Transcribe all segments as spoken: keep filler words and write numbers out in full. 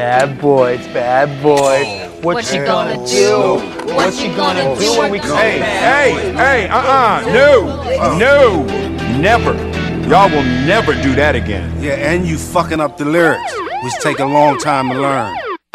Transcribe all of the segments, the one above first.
Bad boys, bad boys. Oh. What, what you gonna, gonna do? do? What you gonna do when we come Hey, back? hey, hey, uh-uh, no, no, never. Y'all will never do that again. Yeah, and you fucking up the lyrics, which take a long time to learn.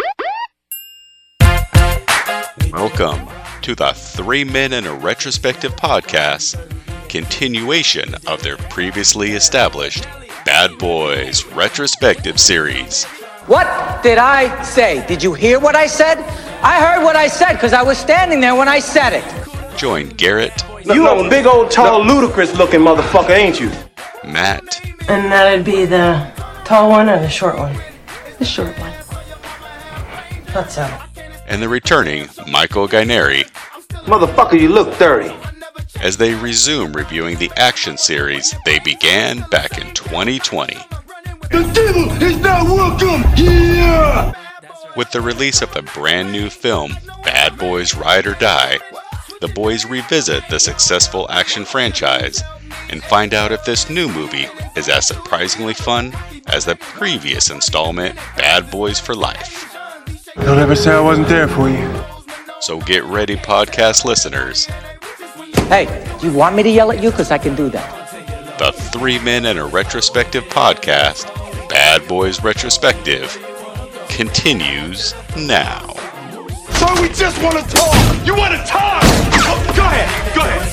Welcome to the Three Men in a Retrospective podcast, continuation of their previously established Bad Boys Retrospective series. What did I say? Did you hear what I said? I heard what I said because I was standing there when I said it. Join Garrett. You a big old tall ludicrous looking motherfucker, ain't you? Matt. And that'd be the tall one or the short one? The short one. Thought so. And the returning Michael Guarnieri. Motherfucker, you look thirty. As they resume reviewing the action series they began back in twenty twenty. The devil is not welcome here! With the release of the brand new film Bad Boys Ride or Die, the boys revisit the successful action franchise and find out if this new movie is as surprisingly fun as the previous installment Bad Boys for Life. Don't ever say I wasn't there for you. So get ready, podcast listeners. Hey, do you want me to yell at you? Because I can do that. The Three Men in a Retrospective podcast, Bad Boys Retrospective, continues now. So we just want to talk! You want to talk! Oh, go ahead, go ahead.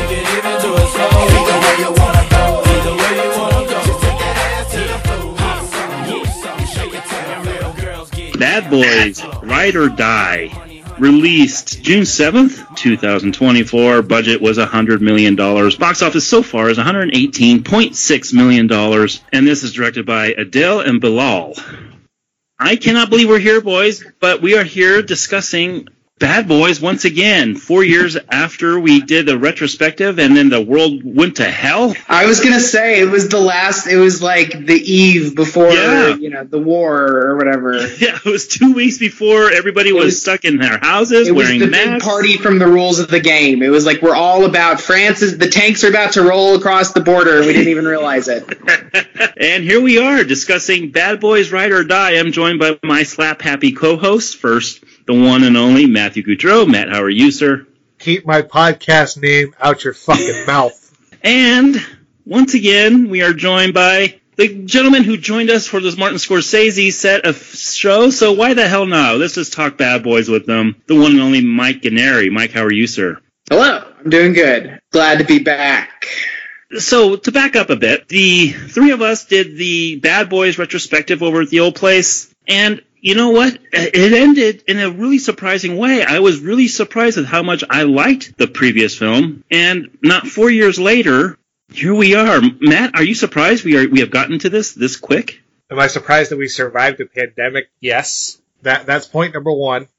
Bad Boys Ride or Die. Released June seventh, twenty twenty-four. Budget was one hundred million dollars. Box office so far is one hundred eighteen point six million dollars. And this is directed by Adel and Bilal. I cannot believe we're here, boys, but we are here discussing Bad Boys once again, four years after we did the retrospective and then the world went to hell. I was going to say, it was the last, it was like the eve before, yeah. you know, the war or whatever. Yeah, it was two weeks before everybody was, was stuck in their houses wearing masks. It was the big party from the rules of the game. It was like, we're all about France, is, the tanks are about to roll across the border, and we didn't even realize it. And here we are discussing Bad Boys Ride or Die. I'm joined by my slap-happy co-hosts. First, the one and only Matthew Goudreau. Matt, how are you, sir? Keep my podcast name out your fucking mouth. And once again, we are joined by the gentleman who joined us for this Martin Scorsese set of shows. So why the hell not? Let's just talk Bad Boys with them. The one and only Mike Guarnieri. Mike, how are you, sir? Hello. I'm doing good. Glad to be back. So, to back up a bit, the three of us did the Bad Boys retrospective over at the old place, and you know what? It ended in a really surprising way. I was really surprised at how much I liked the previous film, and not four years later, here we are. Matt, are you surprised we are we have gotten to this this quick? Am I surprised that we survived the pandemic? Yes. That that's point number one.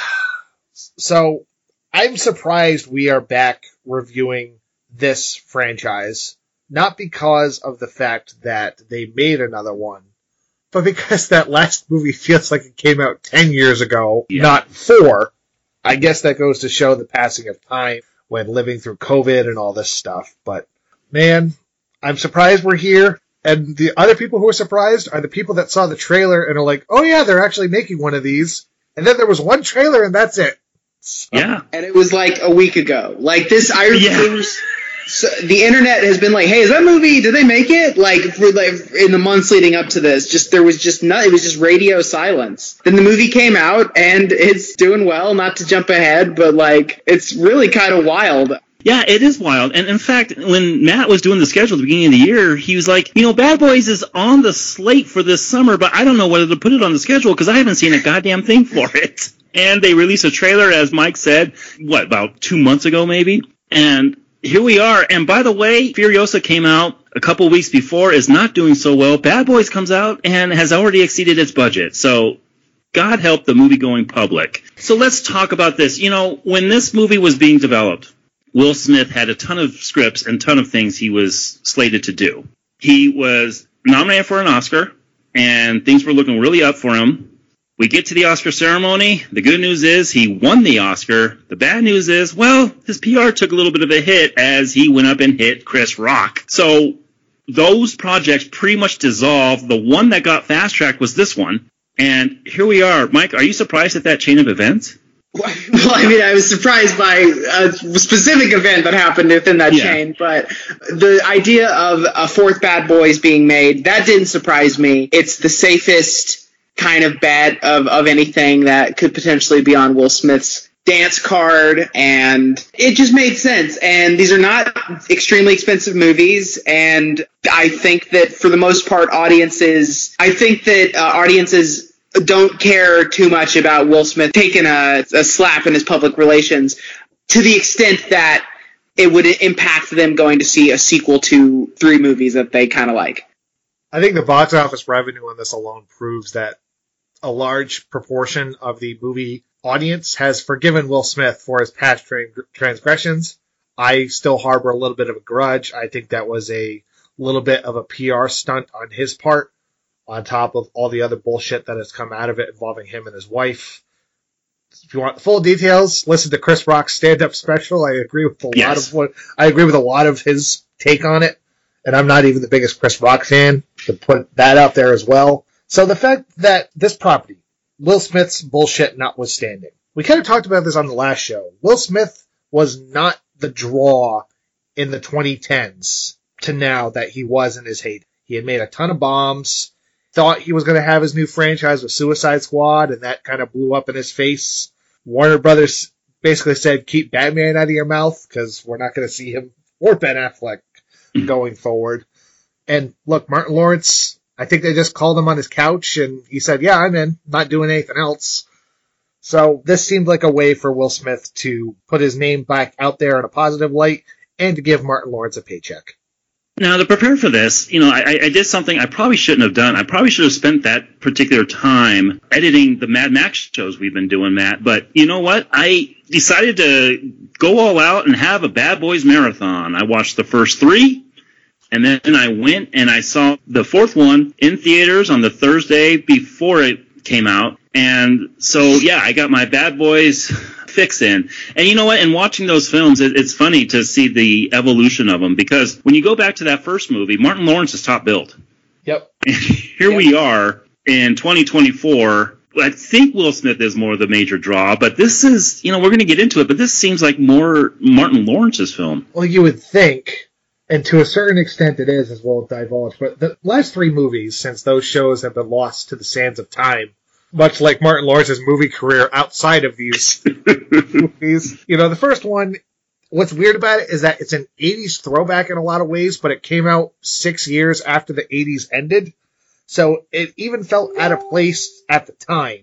So, I'm surprised we are back reviewing this franchise, not because of the fact that they made another one, but because that last movie feels like it came out ten years ago, yeah. Not four. I guess that goes to show the passing of time when living through COVID and all this stuff. But, man, I'm surprised we're here. And the other people who are surprised are the people that saw the trailer and are like, oh yeah, they're actually making one of these. And then there was one trailer and that's it. So. Yeah. And it was like a week ago. Like this, I remember... Yeah. So the internet has been like, hey, is that movie, did they make it? Like, for like in the months leading up to this, just there was just not, it was just radio silence. Then the movie came out and it's doing well, not to jump ahead, but like, it's really kind of wild. Yeah, it is wild. And in fact, when Matt was doing the schedule at the beginning of the year, he was like, you know, Bad Boys is on the slate for this summer, but I don't know whether to put it on the schedule because I haven't seen a goddamn thing for it. And they released a trailer, as Mike said, what, about two months ago maybe? And here we are, and by the way, Furiosa came out a couple weeks before, is not doing so well. Bad Boys comes out and has already exceeded its budget, so God help the movie-going public. So let's talk about this. You know, when this movie was being developed, Will Smith had a ton of scripts and ton of things he was slated to do. He was nominated for an Oscar, and things were looking really up for him. We get to the Oscar ceremony. The good news is he won the Oscar. The bad news is, well, his P R took a little bit of a hit as he went up and hit Chris Rock. So those projects pretty much dissolved. The one that got fast-tracked was this one. And here we are. Mike, are you surprised at that chain of events? Well, I mean, I was surprised by a specific event that happened within that yeah. chain, but the idea of a fourth Bad Boys being made, that didn't surprise me. It's the safest kind of bet of, of anything that could potentially be on Will Smith's dance card, and it just made sense. And these are not extremely expensive movies, and I think that for the most part, audiences, I think that uh, audiences don't care too much about Will Smith taking a, a slap in his public relations to the extent that it would impact them going to see a sequel to three movies that they kind of like. I think the box office revenue on this alone proves that a large proportion of the movie audience has forgiven Will Smith for his past tra- transgressions. I still harbor a little bit of a grudge. I think that was a little bit of a P R stunt on his part, on top of all the other bullshit that has come out of it involving him and his wife. If you want the full details, listen to Chris Rock's stand-up special. I agree with a yes. lot of what I agree with a lot of his take on it, and I'm not even the biggest Chris Rock fan, to put that out there as well. So the fact that this property, Will Smith's bullshit notwithstanding, we kind of talked about this on the last show. Will Smith was not the draw in the twenty tens to now that he was in his heyday. He had made a ton of bombs. Thought he was going to have his new franchise with Suicide Squad, and that kind of blew up in his face. Warner Brothers basically said, keep Batman out of your mouth, because we're not going to see him or Ben Affleck going forward. And look, Martin Lawrence, I think they just called him on his couch, and he said, yeah, I'm in, not doing anything else. So this seemed like a way for Will Smith to put his name back out there in a positive light, and to give Martin Lawrence a paycheck. Now, to prepare for this, you know, I, I did something I probably shouldn't have done. I probably should have spent that particular time editing the Mad Max shows we've been doing, Matt. But you know what? I decided to go all out and have a Bad Boys marathon. I watched the first three, and then I went and I saw the fourth one in theaters on the Thursday before it came out. And so, yeah, I got my Bad Boys fix in. And you know what? In watching those films, it, it's funny to see the evolution of them, because when you go back to that first movie, Martin Lawrence is top billed. Yep. Here yep. we are in twenty twenty-four. I think Will Smith is more the major draw, but this is, you know, we're going to get into it, but this seems like more Martin Lawrence's film. Well, you would think, and to a certain extent it is, as we'll divulge, but the last three movies, since those shows have been lost to the sands of time, much like Martin Lawrence's movie career outside of these movies. You know, the first one, what's weird about it is that it's an eighties throwback in a lot of ways, but it came out six years after the eighties ended. So it even felt out of place at the time.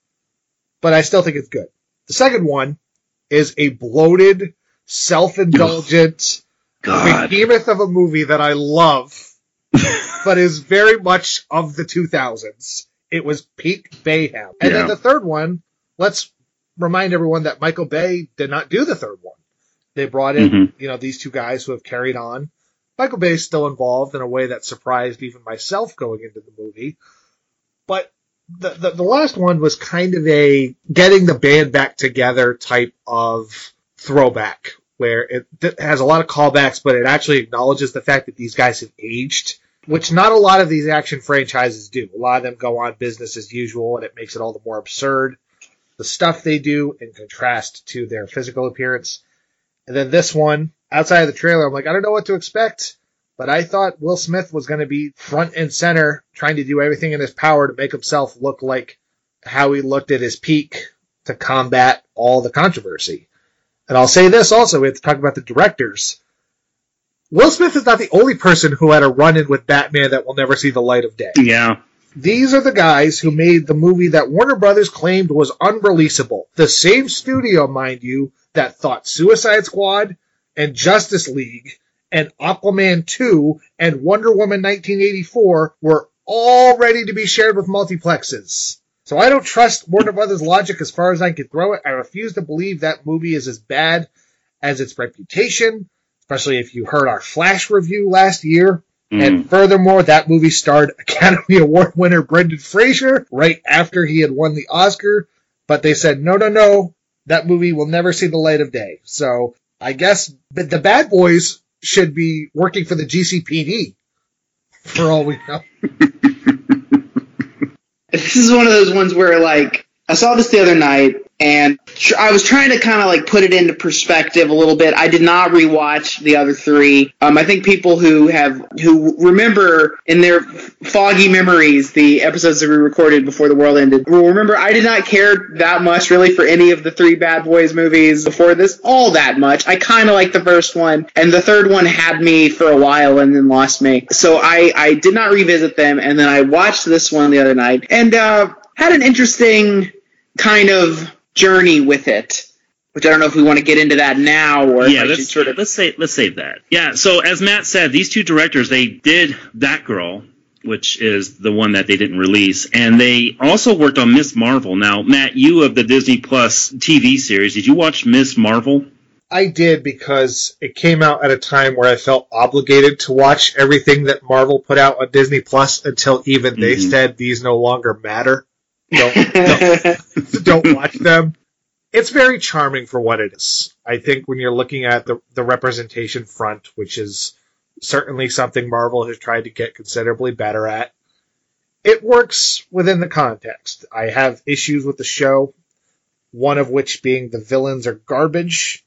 But I still think it's good. The second one is a bloated, self-indulgent God. behemoth of a movie that I love, but is very much of the two thousands. It was peak Bayham. And yeah. then the third one, let's remind everyone that Michael Bay did not do the third one. They brought in, mm-hmm. you know, these two guys who have carried on. Michael Bay is still involved in a way that surprised even myself going into the movie. But the, the, the last one was kind of a getting the band back together type of throwback, where it, it has a lot of callbacks, but it actually acknowledges the fact that these guys have aged, which not a lot of these action franchises do. A lot of them go on business as usual, and it makes it all the more absurd, the stuff they do in contrast to their physical appearance. And then this one, outside of the trailer, I'm like, I don't know what to expect, but I thought Will Smith was going to be front and center, trying to do everything in his power to make himself look like how he looked at his peak to combat all the controversy. And I'll say this also, we have to talk about the directors. Will Smith is not the only person who had a run-in with Batman that will never see the light of day. Yeah. These are the guys who made the movie that Warner Brothers claimed was unreleasable. The same studio, mind you, that thought Suicide Squad and Justice League and Aquaman two and Wonder Woman nineteen eighty-four were all ready to be shared with multiplexes. So I don't trust Warner Brothers' logic as far as I can throw it. I refuse to believe that movie is as bad as its reputation, especially if you heard our Flash review last year. Mm. And furthermore, that movie starred Academy Award winner Brendan Fraser right after he had won the Oscar. But they said, no, no, no, that movie will never see the light of day. So I guess the Bad Boys should be working for the G C P D, for all we know. This is one of those ones where, like, I saw this the other night, and I was trying to kind of, like, put it into perspective a little bit. I did not rewatch the other three. Um, I think people who have, who remember in their foggy memories the episodes that we recorded before the world ended will remember I did not care that much, really, for any of the three Bad Boys movies before this, all that much. I kind of liked the first one, and the third one had me for a while and then lost me. So I, I did not revisit them, and then I watched this one the other night, and uh, had an interesting kind of journey with it, which I don't know if we want to get into that now or yeah, if I let's should sort of let's say let's save that. Yeah, so as Matt said, these two directors, they did Batgirl, which is the one that they didn't release, and they also worked on Miz Marvel. Now, Matt, you of the Disney Plus T V series, did you watch Miz Marvel? I did, because it came out at a time where I felt obligated to watch everything that Marvel put out on Disney Plus until even they Mm-hmm. said these no longer matter. Don't, don't, don't watch them. It's very charming for what it is. I think when you're looking at the, the representation front, which is certainly something Marvel has tried to get considerably better at, it works within the context. I have issues with the show, one of which being the villains are garbage,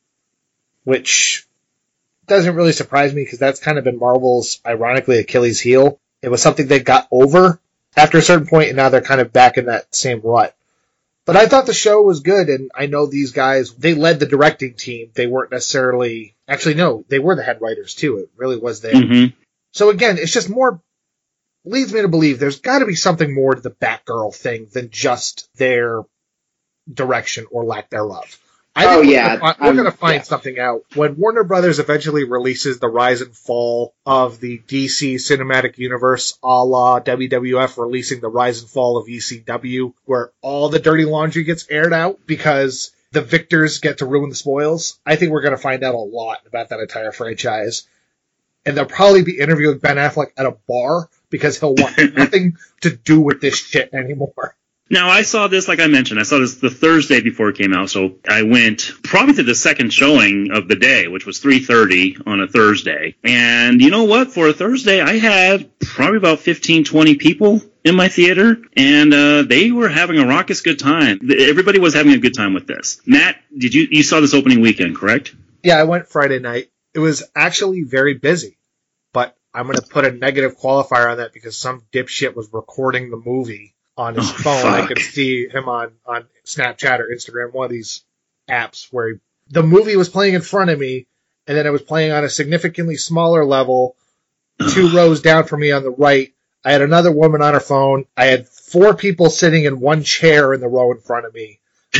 which doesn't really surprise me because that's kind of been Marvel's, ironically, Achilles heel. It was something they got over after a certain point, and now they're kind of back in that same rut. But I thought the show was good, and I know these guys, they led the directing team. They weren't necessarily... Actually, no, they were the head writers, too. It really was them. Mm-hmm. So again, it's just more... leads me to believe there's got to be something more to the Batgirl thing than just their direction or lack thereof. I Oh, think yeah. We're gonna, we're Um, gonna find yeah. something out. When Warner Brothers eventually releases the rise and fall of the D C Cinematic Universe, a la W W F releasing the rise and fall of E C W, where all the dirty laundry gets aired out because the victors get to ruin the spoils, I think we're going to find out a lot about that entire franchise. And they'll probably be interviewing Ben Affleck at a bar because he'll want nothing to do with this shit anymore. Now, I saw this, like I mentioned, I saw this the Thursday before it came out, so I went probably to the second showing of the day, which was three thirty on a Thursday. And you know what? For a Thursday, I had probably about fifteen, twenty people in my theater, and uh, they were having a raucous good time. Everybody was having a good time with this. Matt, did you you saw this opening weekend, correct? Yeah, I went Friday night. It was actually very busy, but I'm going to put a negative qualifier on that because some dipshit was recording the movie on his Oh, phone. fuck. I could see him on, on Snapchat or Instagram, one of these apps where he, the movie was playing in front of me, and then it was playing on a significantly smaller level, two rows down from me on the right. I had another woman on her phone. I had four people sitting in one chair in the row in front of me.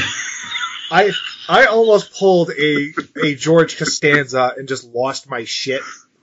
I I almost pulled a a George Costanza and just lost my shit.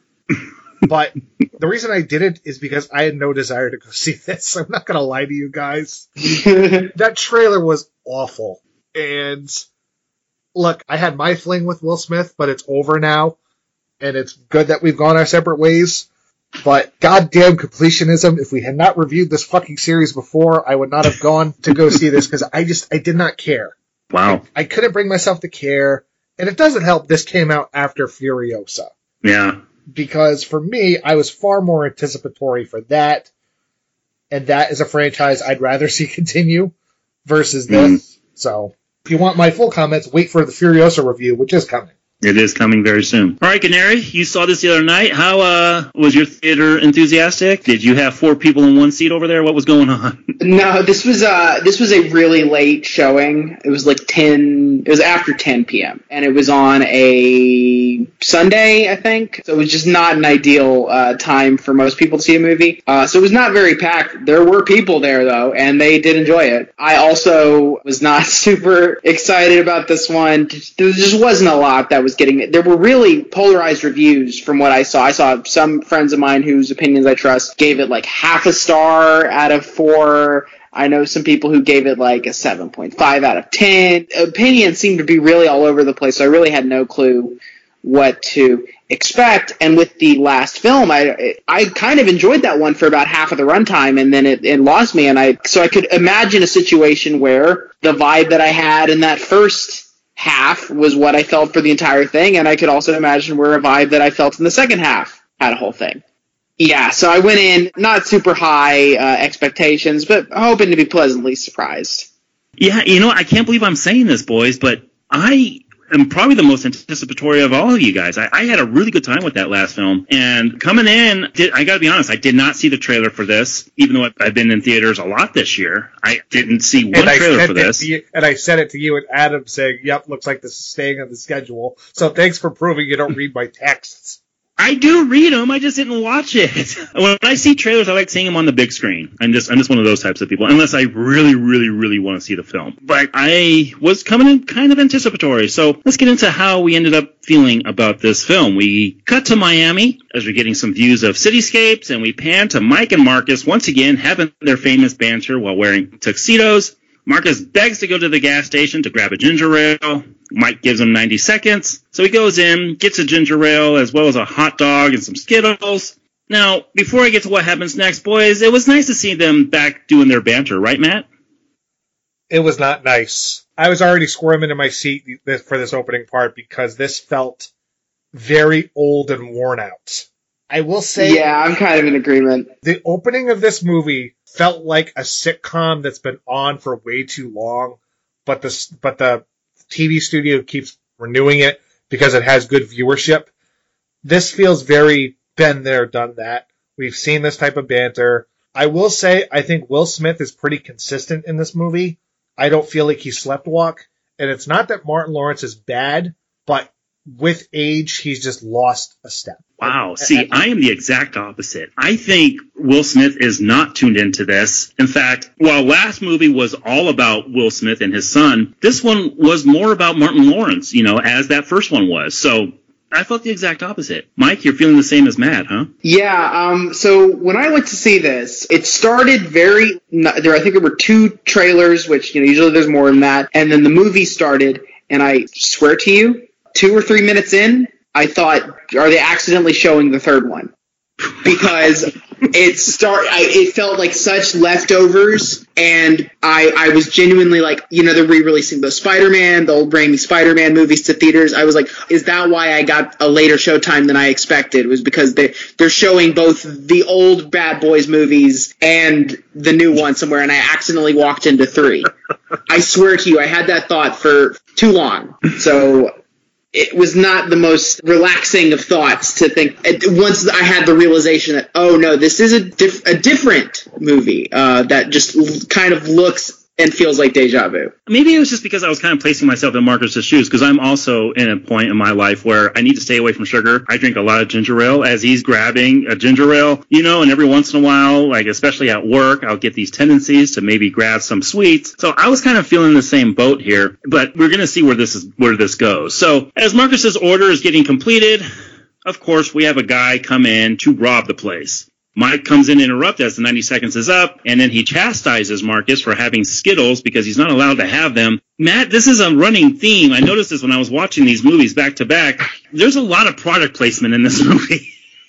But the reason I did it is because I had no desire to go see this. I'm not going to lie to you guys. That trailer was awful. And look, I had my fling with Will Smith, but it's over now. And it's good that we've gone our separate ways. But goddamn completionism, if we had not reviewed this fucking series before, I would not have gone to go see this because I just, I did not care. Wow. I couldn't bring myself to care. And it doesn't help this came out after Furiosa. Yeah. Because for me, I was far more anticipatory for that. And that is a franchise I'd rather see continue versus this. Mm. So if you want my full comments, wait for the Furiosa review, which is coming. It is coming very soon. All right, Canary, you saw this the other night. How uh, was your theater enthusiastic? Did you have four people in one seat over there? What was going on? No, this was uh this was a really late showing. It was like ten. It was after ten p.m. and it was on a Sunday, I think. So it was just not an ideal uh, time for most people to see a movie. Uh, so it was not very packed. There were people there though, and they did enjoy it. I also was not super excited about this one. There just wasn't a lot that was getting. There were really polarized reviews from what I saw. I saw some friends of mine whose opinions I trust gave it like half a star out of four. I know some people who gave it like a seven point five out of ten. Opinions seemed to be really all over the place, so I really had no clue what to expect. And with the last film, I I kind of enjoyed that one for about half of the runtime, and then it, it lost me. And I so I could imagine a situation where the vibe that I had in that first half was what I felt for the entire thing, and I could also imagine where a vibe that I felt in the second half had a whole thing. Yeah, so I went in not super high uh, expectations, but hoping to be pleasantly surprised. Yeah, you know, I can't believe I'm saying this, boys, but I am probably the most anticipatory of all of you guys. I, I had a really good time with that last film. And coming in, did, I got to be honest, I did not see the trailer for this, even though I've been in theaters a lot this year. I didn't see one and trailer for this. You, and I sent it to you and Adam saying, yep, looks like this is staying on the schedule. So thanks for proving you don't read my texts. I do read them. I just didn't watch it. When I see trailers, I like seeing them on the big screen. I'm just, I'm just one of those types of people, unless I really, really, really want to see the film. But I was coming in kind of anticipatory. So let's get into how we ended up feeling about this film. We cut to Miami as we're getting some views of cityscapes, and we pan to Mike and Marcus once again having their famous banter while wearing tuxedos. Marcus begs to go to the gas station to grab a ginger ale. Mike gives him ninety seconds. So he goes in, gets a ginger ale, as well as a hot dog and some Skittles. Now, before I get to what happens next, boys, it was nice to see them back doing their banter, right, Matt? It was not nice. I was already squirming in my seat for this opening part because this felt very old and worn out. I will say... Yeah, I'm kind of in agreement. The opening of this movie felt like a sitcom that's been on for way too long, but the, but the T V studio keeps renewing it because it has good viewership. This feels very been there, done that. We've seen this type of banter. I will say, I think Will Smith is pretty consistent in this movie. I don't feel like he sleptwalk. And it's not that Martin Lawrence is bad, but with age, he's just lost a step. Wow. See, I am the exact opposite. I think Will Smith is not tuned into this. In fact, while last movie was all about Will Smith and his son, this one was more about Martin Lawrence, you know, as that first one was. So I felt the exact opposite. Mike, you're feeling the same as Matt, huh? Yeah. Um, so when I went to see this, it started very, there, I think there were two trailers, which, you know, usually there's more than that. And then the movie started, and I swear to you, two or three minutes in, I thought, are they accidentally showing the third one? Because it start, I, it felt like such leftovers, and I, I was genuinely like, you know, they're re-releasing the Spider-Man, the old Raimi Spider-Man movies to theaters. I was like, is that why I got a later showtime than I expected? It was because they, they're showing both the old Bad Boys movies and the new one somewhere, and I accidentally walked into three. I swear to you, I had that thought for too long. So... it was not the most relaxing of thoughts to think, once I had the realization that, oh no, this is a, diff- a different movie uh, that just kind of looks and feels like deja vu. Maybe it was just because I was kind of placing myself in Marcus's shoes, because I'm also in a point in my life where I need to stay away from sugar. I drink a lot of ginger ale as he's grabbing a ginger ale, you know, and every once in a while, like especially at work, I'll get these tendencies to maybe grab some sweets. So I was kind of feeling the same boat here, but we're going to see where this is, where this goes. So as Marcus's order is getting completed, of course, we have a guy come in to rob the place. Mike comes in and interrupts as the ninety seconds is up, and then he chastises Marcus for having Skittles because he's not allowed to have them. Matt, this is a running theme. I noticed this when I was watching these movies back to back. There's a lot of product placement in this movie.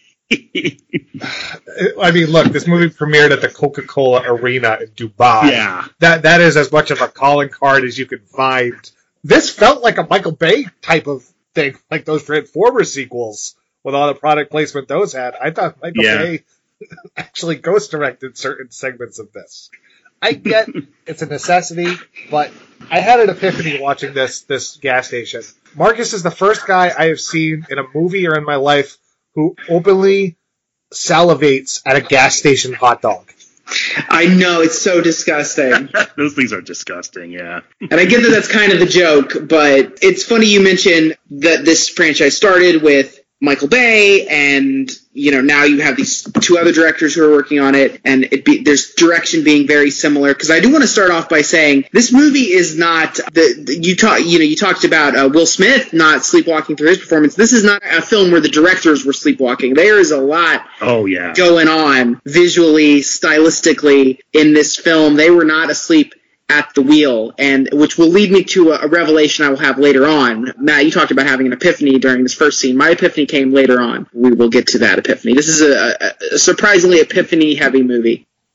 I mean, look, this movie premiered at the Coca-Cola Arena in Dubai. Yeah. That That is as much of a calling card as you can find. This felt like a Michael Bay type of thing, like those Transformers sequels with all the product placement those had. I thought Michael yeah. Bay actually ghost directed certain segments of this. I get it's a necessity, but I had an epiphany watching this this gas station. Marcus is the first guy I have seen in a movie or in my life who openly salivates at a gas station hot dog. I know, it's so disgusting. Those things are disgusting, yeah. And I get that that's kind of the joke, but it's funny you mention that this franchise started with Michael Bay, and you know now you have these two other directors who are working on it, and it be, there's direction being very similar. Because I do want to start off by saying this movie is not the, the you talk you know you talked about uh, Will Smith not sleepwalking through his performance. This is not a film where the directors were sleepwalking. There is a lot oh yeah going on visually, stylistically in this film. They were not asleep at the wheel, and which will lead me to a, a revelation I will have later on. Matt, you talked about having an epiphany during this first scene. My epiphany came later on. We will get to that epiphany. This is a, a, a surprisingly epiphany-heavy movie.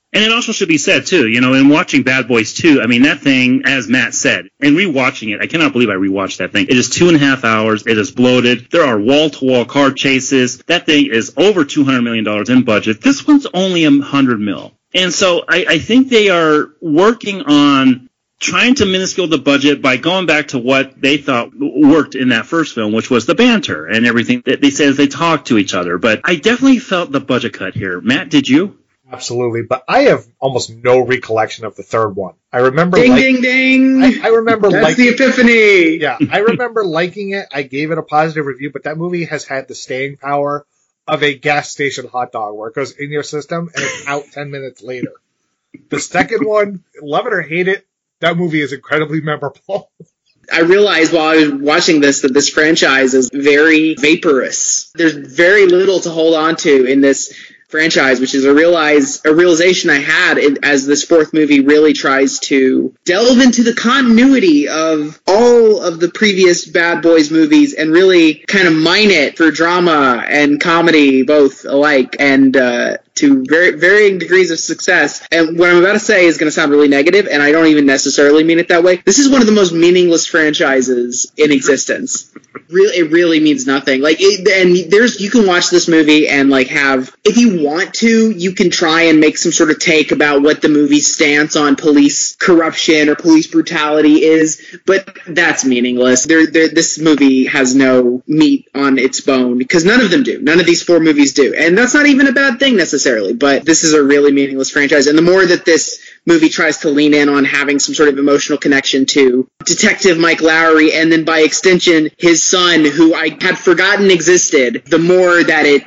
And it also should be said, too, you know, in watching Bad Boys two, I mean, that thing, as Matt said, and rewatching it, I cannot believe I rewatched that thing. It is two and a half hours. It is bloated. There are wall-to-wall car chases. That thing is over two hundred million dollars in budget. This one's only one hundred mil. And so I, I think they are working on trying to minuscule the budget by going back to what they thought worked in that first film, which was the banter and everything that they said as they talked to each other. But I definitely felt the budget cut here. Matt, did you? Absolutely, but I have almost no recollection of the third one. I remember ding, like, ding, ding. I, I remember That's liking, the epiphany. Yeah, I remember liking it. I gave it a positive review, but that movie has had the staying power of a gas station hot dog, where it goes in your system and it's out ten minutes later. The second one, love it or hate it, that movie is incredibly memorable. I realized while I was watching this that this franchise is very vaporous. There's very little to hold on to in this franchise, which is a realize a realization I had in, as this fourth movie really tries to delve into the continuity of all of the previous Bad Boys movies and really kind of mine it for drama and comedy both alike, and uh, to very, varying degrees of success. And what I'm about to say is going to sound really negative, and I don't even necessarily mean it that way. This is one of the most meaningless franchises in existence. Really, it really means nothing. Like, it, and there's you can watch this movie and like have, if you want to, you can try and make some sort of take about what the movie's stance on police corruption or police brutality is, but that's meaningless. There, there, this movie has no meat on its bone because none of them do. None of these four movies do, and that's not even a bad thing necessarily. But this is a really meaningless franchise, and the more that this movie tries to lean in on having some sort of emotional connection to Detective Mike Lowry, and then by extension his son, who I had forgotten existed, the more that it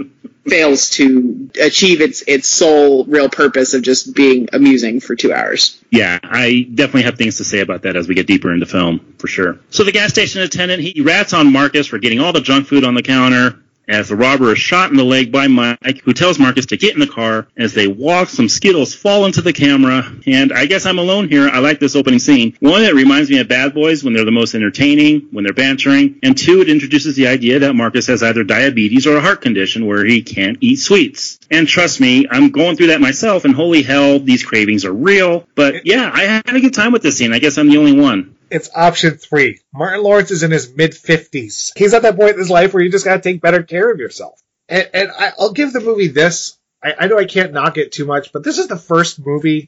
fails to achieve its its sole real purpose of just being amusing for two hours. Yeah, I definitely have things to say about that as we get deeper into film, for sure. So the gas station attendant, he rats on Marcus for getting all the junk food on the counter, as the robber is shot in the leg by Mike, who tells Marcus to get in the car. As they walk, some Skittles fall into the camera, and I guess I'm alone here. I like this opening scene. One, it reminds me of Bad Boys when they're the most entertaining, when they're bantering, and two, it introduces the idea that Marcus has either diabetes or a heart condition where he can't eat sweets. And trust me, I'm going through that myself, and holy hell, these cravings are real. But yeah, I had a good time with this scene. I guess I'm the only one. It's option three. Martin Lawrence is in his mid-fifties. He's at that point in his life where you just got to take better care of yourself. And, and I, I'll give the movie this. I, I know I can't knock it too much, but this is the first movie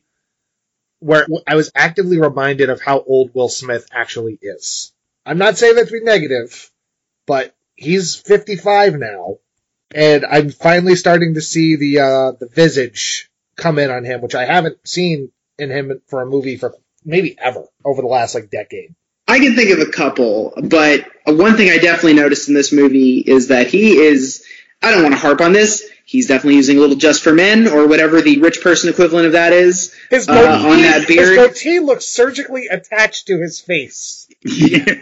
where I was actively reminded of how old Will Smith actually is. I'm not saying that to be negative, but he's fifty-five now, and I'm finally starting to see the uh, the visage come in on him, which I haven't seen in him for a movie for maybe ever over the last like decade. I can think of a couple, but one thing I definitely noticed in this movie is that he is, I don't want to harp on this, he's definitely using a little Just for Men or whatever the rich person equivalent of that is. His uh, goatee, on that beard. His goatee looks surgically attached to his face. Yeah.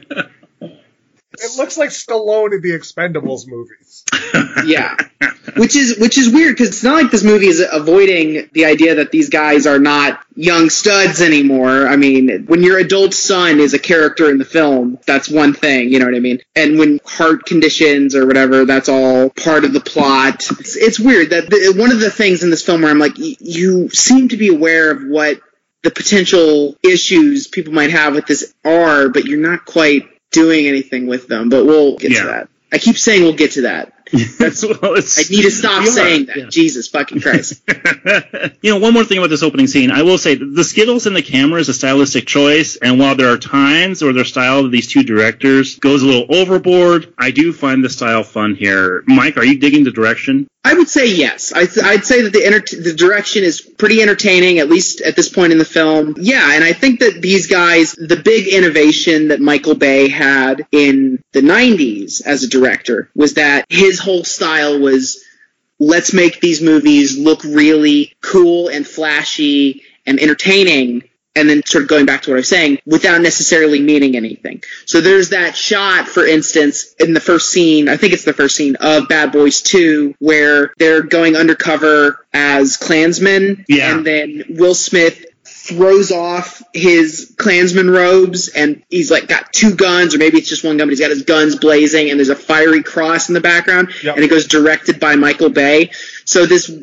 It looks like Stallone in the Expendables movies. Yeah, which is which is weird because it's not like this movie is avoiding the idea that these guys are not young studs anymore. I mean, when your adult son is a character in the film, that's one thing, you know what I mean? And when heart conditions or whatever, that's all part of the plot. It's, it's weird that the, one of the things in this film where I'm like, y- you seem to be aware of what the potential issues people might have with this are, but you're not quite doing anything with them, but we'll get yeah. to that. I keep saying we'll get to that. That's well, it's, I need to stop saying that. Yeah. Jesus fucking Christ. You know, one more thing about this opening scene. I will say the Skittles in the camera is a stylistic choice, and while there are times where their style of these two directors goes a little overboard, I do find the style fun here. Mike, are you digging the direction? I would say yes. I th- I'd say that the enter- the direction is pretty entertaining, at least at this point in the film. Yeah, and I think that these guys, the big innovation that Michael Bay had in the nineties as a director was that his whole style was, let's make these movies look really cool and flashy and entertaining, and then sort of going back to what I was saying, without necessarily meaning anything. So there's that shot, for instance, in the first scene, I think it's the first scene of Bad Boys two, where they're going undercover as Klansmen, yeah. and then Will Smith throws off his Klansman robes, and he's like got two guns, or maybe it's just one gun, but he's got his guns blazing, and there's a fiery cross in the background, yep. and it goes directed by Michael Bay. So this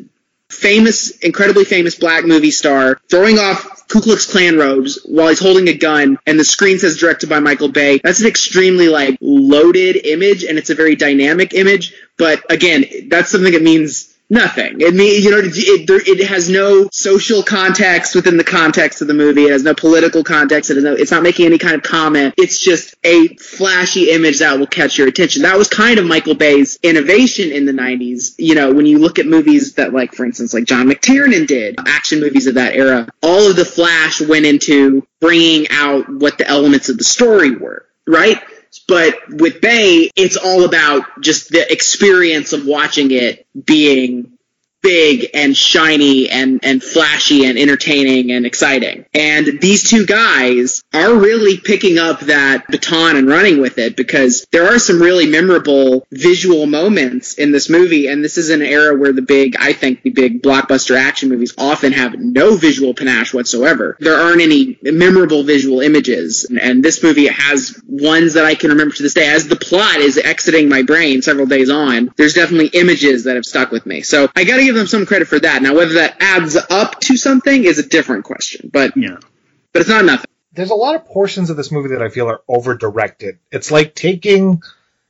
famous, incredibly famous black movie star throwing off Ku Klux Klan robes while he's holding a gun, and the screen says directed by Michael Bay. That's an extremely like loaded image, and it's a very dynamic image. But again, that's something that means nothing. It means, you know, it, it, it has no social context within the context of the movie. It has no political context. It has no, it's not making any kind of comment. It's just a flashy image that will catch your attention. That was kind of Michael Bay's innovation in the nineties. You know, when you look at movies that, like, for instance, like John McTiernan did, action movies of that era, all of the flash went into bringing out what the elements of the story were, right? But with Bay, it's all about just the experience of watching it being big and shiny and, and flashy and entertaining and exciting. And these two guys are really picking up that baton and running with it, because there are some really memorable visual moments in this movie. And this is an era where the big, I think the big blockbuster action movies often have no visual panache whatsoever. There aren't any memorable visual images. And, and this movie has ones that I can remember to this day. As the plot is exiting my brain several days on, there's definitely images that have stuck with me. So I gotta give them some credit for that. Now, whether that adds up to something is a different question, but yeah, but it's not nothing. There's a lot of portions of this movie that I feel are over-directed. It's like taking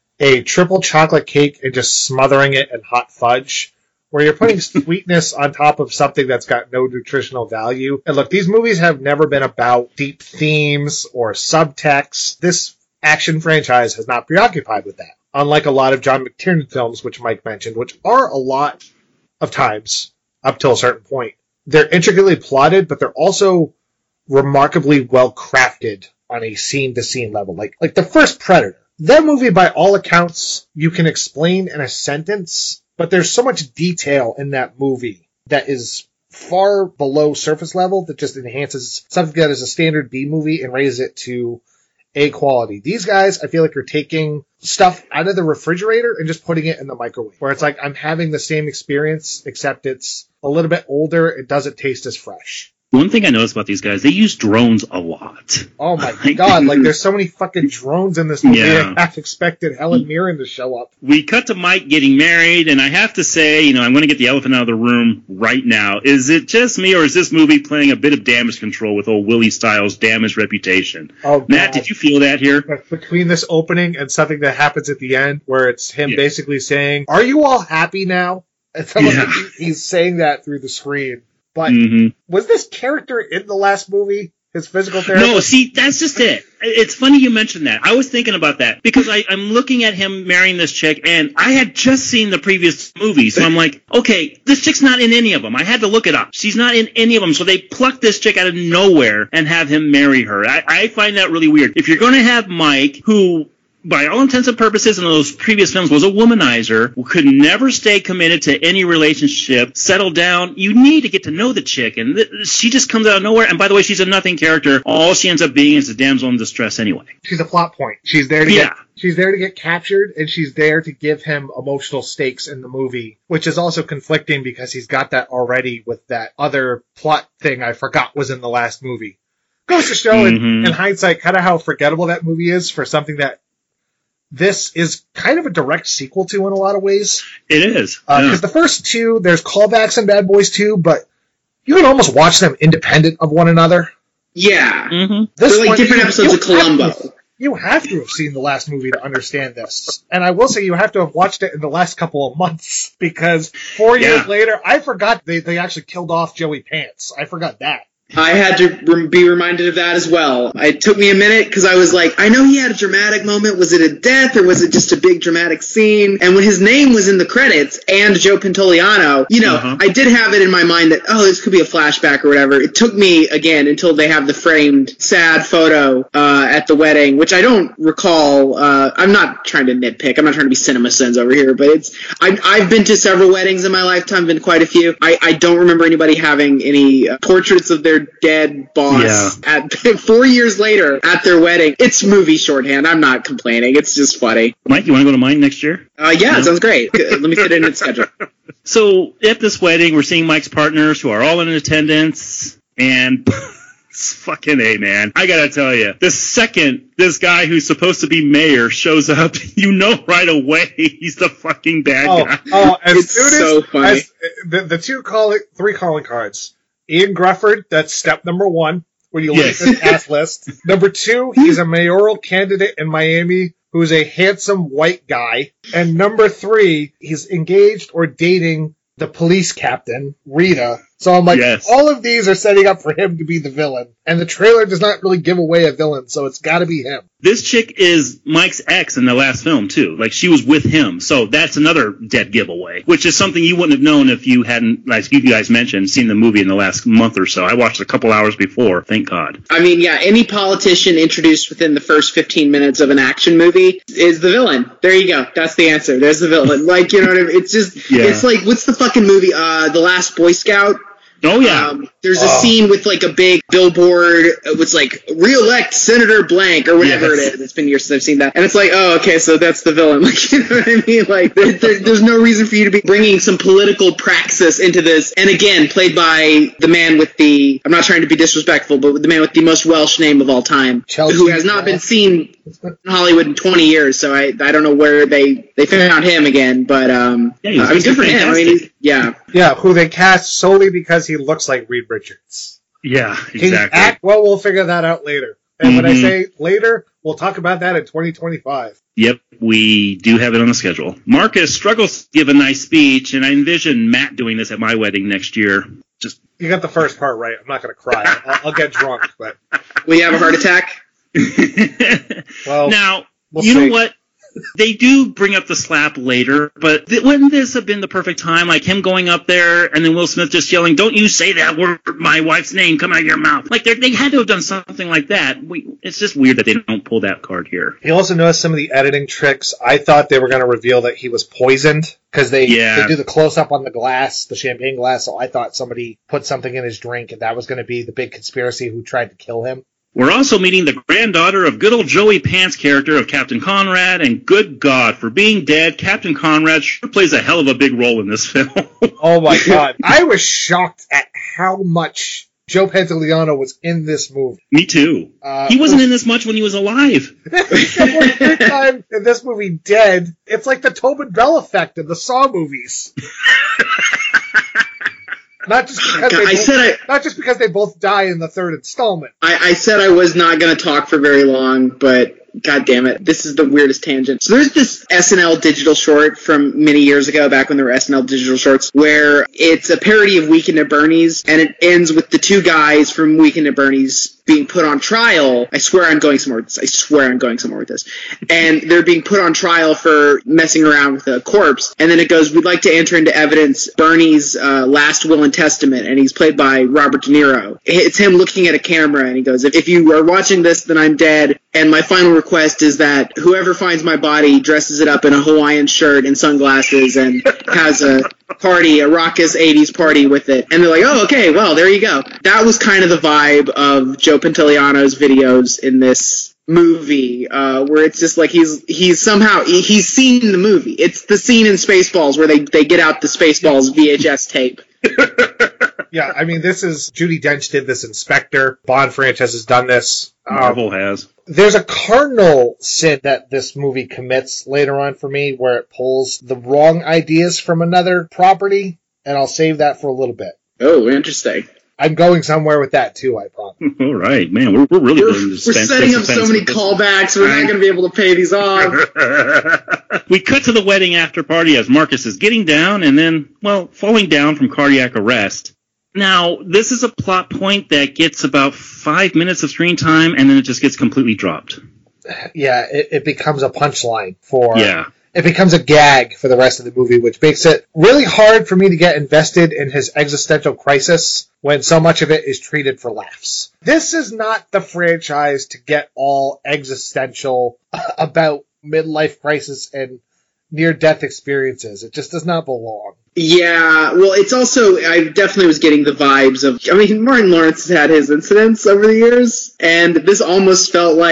a triple chocolate cake and just smothering it in hot fudge, where you're putting sweetness on top of something that's got no nutritional value. And look, these movies have never been about deep themes or subtext. This action franchise has not preoccupied with that, unlike a lot of John McTiernan films, which Mike mentioned, which are a lot of times, up till a certain point. They're intricately plotted, but they're also remarkably well crafted on a scene-to-scene level. Like, like the first Predator. That movie, by all accounts, you can explain in a sentence, but there's so much detail in that movie that is far below surface level that just enhances something that is a standard B movie and raises it to A quality. These guys, I feel like, are taking stuff out of the refrigerator and just putting it in the microwave, where it's like I'm having the same experience, except it's a little bit older. It doesn't taste as fresh. One thing I noticed about these guys, they use drones a lot. Oh my god, like there's so many fucking drones in this movie. Yeah. I half expected Helen Mirren to show up. We cut to Mike getting married, and I have to say, you know, I'm going to get the elephant out of the room right now. Is it just me, or is this movie playing a bit of damage control with old Willie Styles' damaged reputation? Oh, Matt, did you feel that here? Between this opening and something that happens at the end, where it's him yeah. basically saying, "Are you all happy now?" And yeah. like he's saying that through the screen. But mm-hmm. was this character in the last movie his physical therapist? No, see, that's just it. It's funny you mentioned that. I was thinking about that because I, I'm looking at him marrying this chick, and I had just seen the previous movie, so I'm like, okay, this chick's not in any of them. I had to look it up. She's not in any of them, so they plucked this chick out of nowhere and have him marry her. I, I find that really weird. If you're going to have Mike, who, by all intents and purposes in those previous films, was a womanizer, who could never stay committed to any relationship, settle down, you need to get to know the chick, and th- she just comes out of nowhere, and by the way, she's a nothing character. All she ends up being is a damsel in distress anyway. She's a plot point. She's there to yeah. get she's there to get captured, and she's there to give him emotional stakes in the movie, which is also conflicting because he's got that already with that other plot thing I forgot was in the last movie. Goes to show mm-hmm. in, in hindsight kind of how forgettable that movie is for something that this is kind of a direct sequel to in a lot of ways. It is. Because uh, yeah. the first two, there's callbacks in Bad Boys two, but you can almost watch them independent of one another. Yeah. Mm-hmm. This They're like one, different you, episodes you of Columbo. Have to, you have to have seen the last movie to understand this. And I will say you have to have watched it in the last couple of months, because four yeah. years later, I forgot they, they actually killed off Joey Pants. I forgot that. I had to re- be reminded of that as well. It took me a minute because I was like, I know he had a dramatic moment. Was it a death or was it just a big dramatic scene? And when his name was in the credits and Joe Pantoliano, you know, uh-huh. I did have it in my mind that, oh, this could be a flashback or whatever. It took me, again, until they have the framed sad photo uh, at the wedding, which I don't recall. Uh, I'm not trying to nitpick. I'm not trying to be cinema sins over here, but it's I, I've been to several weddings in my lifetime, been quite a few. I, I don't remember anybody having any uh, portraits of their dead boss yeah. at four years later at their wedding. It's movie shorthand. I'm not complaining. It's just funny. Mike, you want to go to mine next year? Uh, yeah, no? It sounds great. Let me fit it in its schedule. So at this wedding, we're seeing Mike's partners who are all in attendance, and It's fucking A, man. I gotta tell you, the second this guy who's supposed to be mayor shows up, you know right away he's the fucking bad oh, guy. Oh, as it's soon as, so funny. as the, the two calling, three calling cards. Ian Grufford, that's step number one, when you Yes. look at the cast list. Number two, he's a mayoral candidate in Miami who's a handsome white guy. And number three, he's engaged or dating the police captain, Rita. So I'm like, Yes. all of these are setting up for him to be the villain. And the trailer does not really give away a villain, so it's gotta be him. This chick is Mike's ex in the last film, too. Like, she was with him. So that's another dead giveaway, which is something you wouldn't have known if you hadn't, like you guys mentioned, seen the movie in the last month or so. I watched it a couple hours before, thank God. I mean, yeah, any politician introduced within the first fifteen minutes of an action movie is the villain. There you go. That's the answer. There's the villain. Like, you know what I mean? It's just, Yeah. it's like, what's the fucking movie? Uh, The Last Boy Scout? Oh, yeah. Um, there's a Oh. scene with like a big billboard. It was like re-elect Senator Blank or whatever Yes. it is. It's been years since I've seen that, and it's like, oh, okay, so that's the villain. Like, you know what I mean? Like, there, there, there's no reason for you to be bringing some political praxis into this. And again, played by the man with the, I'm not trying to be disrespectful, but the man with the most Welsh name of all time, Chelsea who has not been seen in Hollywood in twenty years. So I, I don't know where they they found him again, but um, Yeah, he was I mean, good for him. I mean, he's, yeah. Yeah, who they cast solely because he looks like Reed Richards. Yeah, Can he exactly. act? Well, we'll figure that out later. And when I Mhm. say later, we'll talk about that in twenty twenty-five. Yep, we do have it on the schedule. Marcus struggles to give a nice speech, and I envision Matt doing this at my wedding next year. Just You got the first part right. I'm not going to cry. I'll, I'll get drunk, but Will you have a heart attack? well, now, we'll you see. know what? They do bring up the slap later, but th- wouldn't this have been the perfect time? Like him going up there and then Will Smith just yelling, "Don't you say that word, my wife's name, come out of your mouth." Like they had to have done something like that. We, it's just weird that they don't pull that card here. You also notice some of the editing tricks. I thought they were going to reveal that he was poisoned because they, Yeah. they do the close up on the glass, the champagne glass. So I thought somebody put something in his drink, and that was going to be the big conspiracy who tried to kill him. We're also meeting the granddaughter of good old Joey Pants' character of Captain Conrad, and good God, for being dead, Captain Conrad sure plays a hell of a big role in this film. Oh my God. I was shocked at how much Joe Pantoliano was in this movie. Me too. Uh, he wasn't in this much when he was alive. Third time in this movie dead. It's like the Tobin Bell effect in the Saw movies. Not just because God, they I both, said I- not just because they both die in the third installment. I, I said I was not going to talk for very long, but God damn it, this is the weirdest tangent. So there's this S N L digital short from many years ago, back when there were S N L digital shorts, where it's a parody of Weekend at Bernie's, and it ends with the two guys from Weekend at Bernie's being put on trial. I swear I'm going somewhere with this. I swear I'm going somewhere with this. And they're being put on trial for messing around with a corpse. And then it goes, we'd like to enter into evidence Bernie's uh, last will and testament. And he's played by Robert De Niro. It's him looking at a camera, and he goes, if, if you are watching this, then I'm dead. And my final request is that whoever finds my body dresses it up in a Hawaiian shirt and sunglasses and has a party, a raucous eighties party with it. And they're like, oh, okay, well, there you go. That was kind of the vibe of Joe Pantoliano's videos in this movie, uh, where it's just like he's he's somehow, he, he's seen the movie. It's the scene in Spaceballs where they, they get out the Spaceballs V H S tape. Yeah, I mean, this is, Judi Dench did this in Spectre. Bond franchise has done this. Marvel Um, has. There's a cardinal sin that this movie commits later on for me where it pulls the wrong ideas from another property, and I'll save that for a little bit. Oh, interesting. I'm going somewhere with that too, I promise. All right, man, we're, we're really We're, going to we're suspense- setting up suspense so many with this. callbacks, we're not going to be able to pay these off. We cut to the wedding after party as Marcus is getting down and then, well, falling down from cardiac arrest. Now, this is a plot point that gets about five minutes of screen time, and then it just gets completely dropped. Yeah, it, it becomes a punchline for... Yeah. It becomes a gag for the rest of the movie, which makes it really hard for me to get invested in his existential crisis when so much of it is treated for laughs. This is not the franchise to get all existential about midlife crisis and near-death experiences. It just does not belong. Yeah, well, it's also, I definitely was getting the vibes of, I mean, Martin Lawrence has had his incidents over the years, and this almost felt like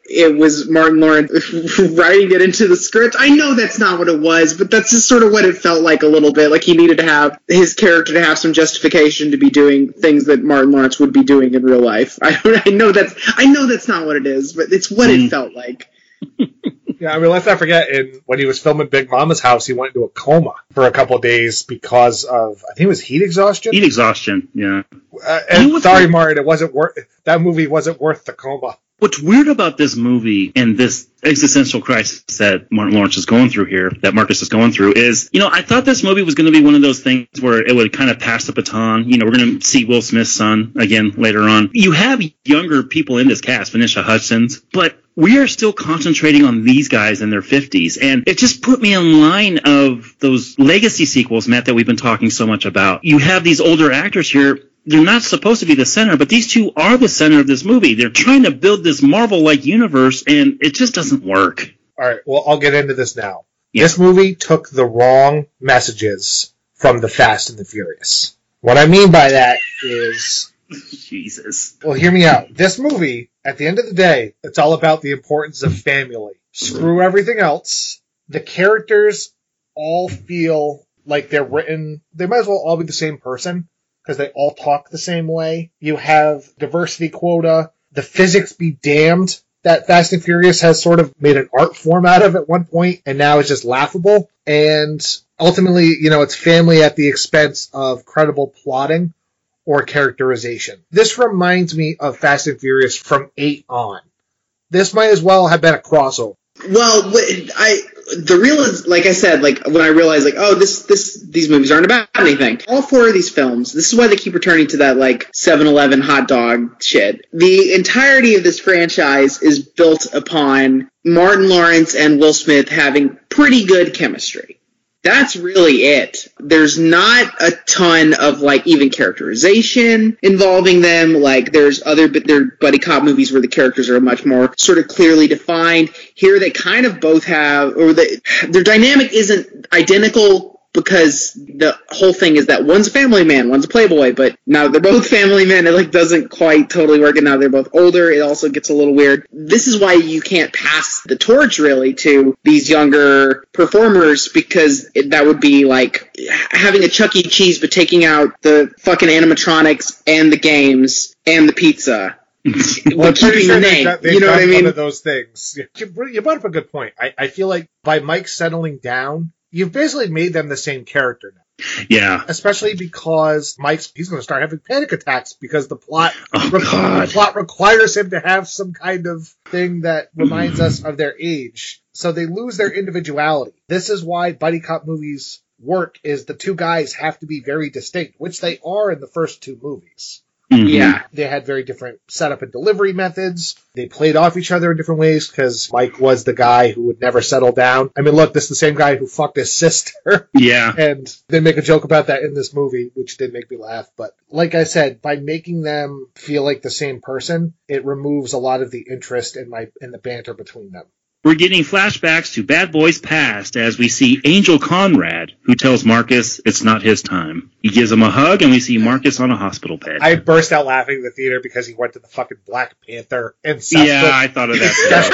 it was Martin Lawrence writing it into the script. I know that's not what it was, but that's just sort of what it felt like a little bit. Like he needed to have his character to have some justification to be doing things that Martin Lawrence would be doing in real life. I, I know that's I know that's not what it is, but it's what mm. it felt like. Yeah, I mean, let's not forget, in, when he was filming Big Mama's House, he went into a coma for a couple of days because of, I think it was heat exhaustion? Heat exhaustion, yeah. Uh, and you know sorry, the, Martin, it wasn't worth, that movie wasn't worth the coma. What's weird about this movie and this existential crisis that Martin Lawrence is going through here, that Marcus is going through, is, you know, I thought this movie was going to be one of those things where it would kind of pass the baton. You know, we're going to see Will Smith's son again later on. You have younger people in this cast, Vanessa Hudgens, but we are still concentrating on these guys in their fifties. And it just put me in line of those legacy sequels, Matt, that we've been talking so much about. You have these older actors here. They're not supposed to be the center, but these two are the center of this movie. They're trying to build this Marvel-like universe, and it just doesn't work. All right, well, I'll get into this now. Yeah. This movie took the wrong messages from the Fast and the Furious. What I mean by that is... Jesus. Well, hear me out. This movie, at the end of the day, it's all about the importance of family. Screw everything else. The characters all feel like they're written... They might as well all be the same person, because they all talk the same way. You have diversity quota. The physics be damned that Fast and Furious has sort of made an art form out of at one point, and now it's just laughable. And ultimately, you know, it's family at the expense of credible plotting or characterization. This reminds me of Fast and Furious from eight on. This might as well have been a crossover. Well, I the real is, like I said, like when I realized, like, oh, this this these movies aren't about anything. All four of these films, this is why they keep returning to that like seven eleven hot dog shit. The entirety of this franchise is built upon Martin Lawrence and Will Smith having pretty good chemistry. That's really it. There's not a ton of, like, even characterization involving them. Like, there's other but there buddy cop movies where the characters are much more sort of clearly defined. Here they kind of both have, or the, their dynamic isn't identical because the whole thing is that one's a family man, one's a playboy, but now they're both family men. It, like, doesn't quite totally work, and now they're both older. It also gets a little weird. This is why you can't pass the torch, really, to these younger performers, because it, that would be like having a Chuck E. Cheese but taking out the fucking animatronics and the games and the pizza. Well, keeping sure the name, got, you know what I mean? One of those things. You, you brought up a good point. I, I feel like by Mike settling down, you've basically made them the same character now. Yeah. Especially because Mike's he's going to start having panic attacks because the plot oh, re- the plot requires him to have some kind of thing that reminds mm. us of their age. So they lose their individuality. This is why buddy cop movies work, is the two guys have to be very distinct, which they are in the first two movies. Mm-hmm. Yeah, they had very different setup and delivery methods. They played off each other in different ways because Mike was the guy who would never settle down. I mean, look, this is the same guy who fucked his sister. Yeah. And they make a joke about that in this movie, which did make me laugh. But like I said, by making them feel like the same person, it removes a lot of the interest in my in the banter between them. We're getting flashbacks to Bad Boys Past as we see Angel Conrad, who tells Marcus it's not his time. He gives him a hug, and we see Marcus on a hospital bed. I burst out laughing in the theater because he went to the fucking Black Panther and Yeah, I thought of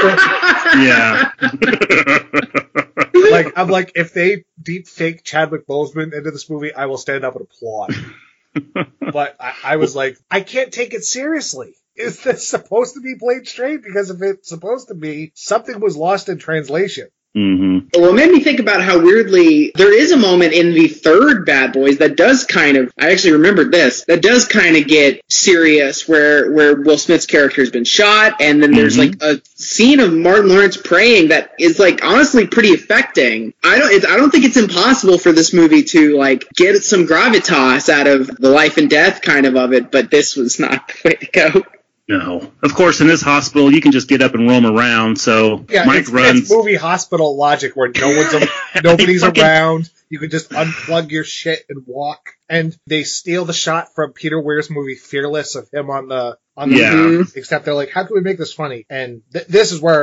that. Yeah. Like, I'm like, if they deep fake Chadwick Boseman into this movie, I will stand up and applaud. But I, I was like, I can't take it seriously. Is this supposed to be played straight? Because if it's supposed to be, something was lost in translation. Mm-hmm. Well, it made me think about how weirdly there is a moment in the third Bad Boys that does kind of, I actually remembered this, that does kind of get serious where, where Will Smith's character has been shot, and then there's mm-hmm. like a scene of Martin Lawrence praying that is like honestly pretty affecting. I don't, it's, I don't think it's impossible for this movie to like get some gravitas out of the life and death kind of of it, but this was not the way to go. No. Of course, in this hospital, you can just get up and roam around, so yeah, Mike it's, runs... it's movie hospital logic where no one's a, nobody's fucking... around. You can just unplug your shit and walk. And they steal the shot from Peter Weir's movie Fearless of him on the... on the yeah. movie, except they're like, how can we make this funny? And th- this is where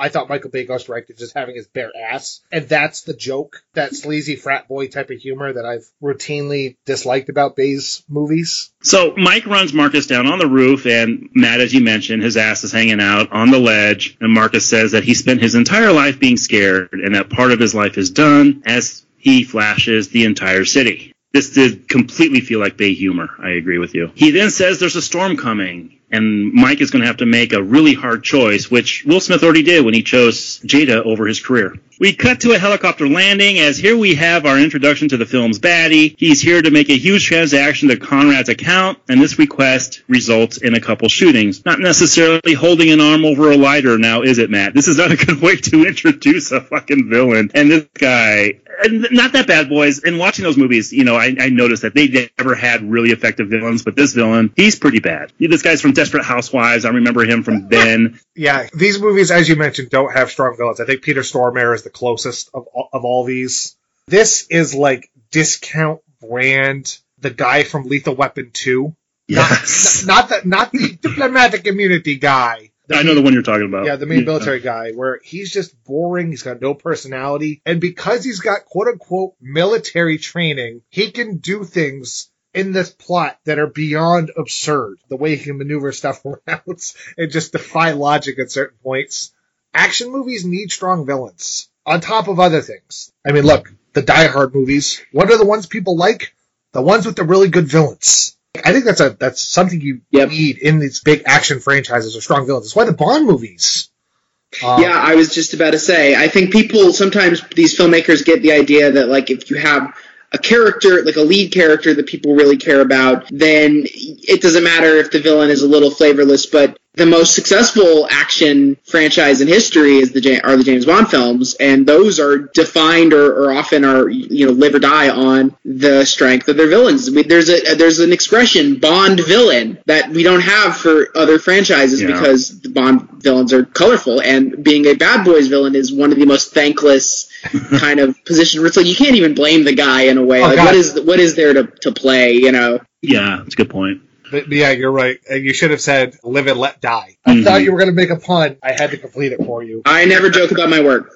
I thought Michael Bay Ghost directed just having his bare ass. And that's the joke, that sleazy frat boy type of humor that I've routinely disliked about Bay's movies. So Mike runs Marcus down on the roof, and Matt, as you mentioned, his ass is hanging out on the ledge. And Marcus says that he spent his entire life being scared, and that part of his life is done as he flashes the entire city. This did completely feel like Bay humor. I agree with you. He then says there's a storm coming, and Mike is going to have to make a really hard choice, which Will Smith already did when he chose Jada over his career. We cut to a helicopter landing, as here we have our introduction to the film's baddie. He's here to make a huge transaction to Conrad's account, and this request results in a couple shootings. Not necessarily holding an arm over a lighter now, is it, Matt? This is not a good way to introduce a fucking villain. And this guy... And not that Bad Boys. In watching those movies, you know, I, I noticed that they never had really effective villains, but this villain, he's pretty bad. This guy's from Desperate Housewives. I remember him from Ben. Yeah, these movies, as you mentioned, don't have strong villains. I think Peter Stormare is the closest of of all these. This is like discount brand, the guy from Lethal Weapon two. Yes. Not, not, not the not the diplomatic immunity guy. The I know the one you're talking about. Yeah, the main yeah. military guy, where he's just boring, he's got no personality, and because he's got quote-unquote military training, he can do things in this plot that are beyond absurd. The way he can maneuver stuff around and just defy logic at certain points. Action movies need strong villains, on top of other things. I mean, look, the Die Hard movies, what are the ones people like? The ones with the really good villains. I think that's a that's something you yep. need in these big action franchises or strong villains. That's why the Bond movies. Um, yeah, I was just about to say. I think people sometimes these filmmakers get the idea that like if you have a character, like a lead character that people really care about, then it doesn't matter if the villain is a little flavorless. But the most successful action franchise in history is the are the James Bond films, and those are defined or, or often are you know live or die on the strength of their villains. I mean, there's a there's an expression Bond villain that we don't have for other franchises yeah. because the Bond villains are colorful, and being a Bad Boys villain is one of the most thankless kind of positions. It's like you can't even blame the guy in a way. Oh, like God. what is what is there to to play? You know? Yeah, that's a good point. But yeah, you're right. You should have said live and let die. I mm-hmm. thought you were going to make a pun. I had to complete it for you. I never joke about my work.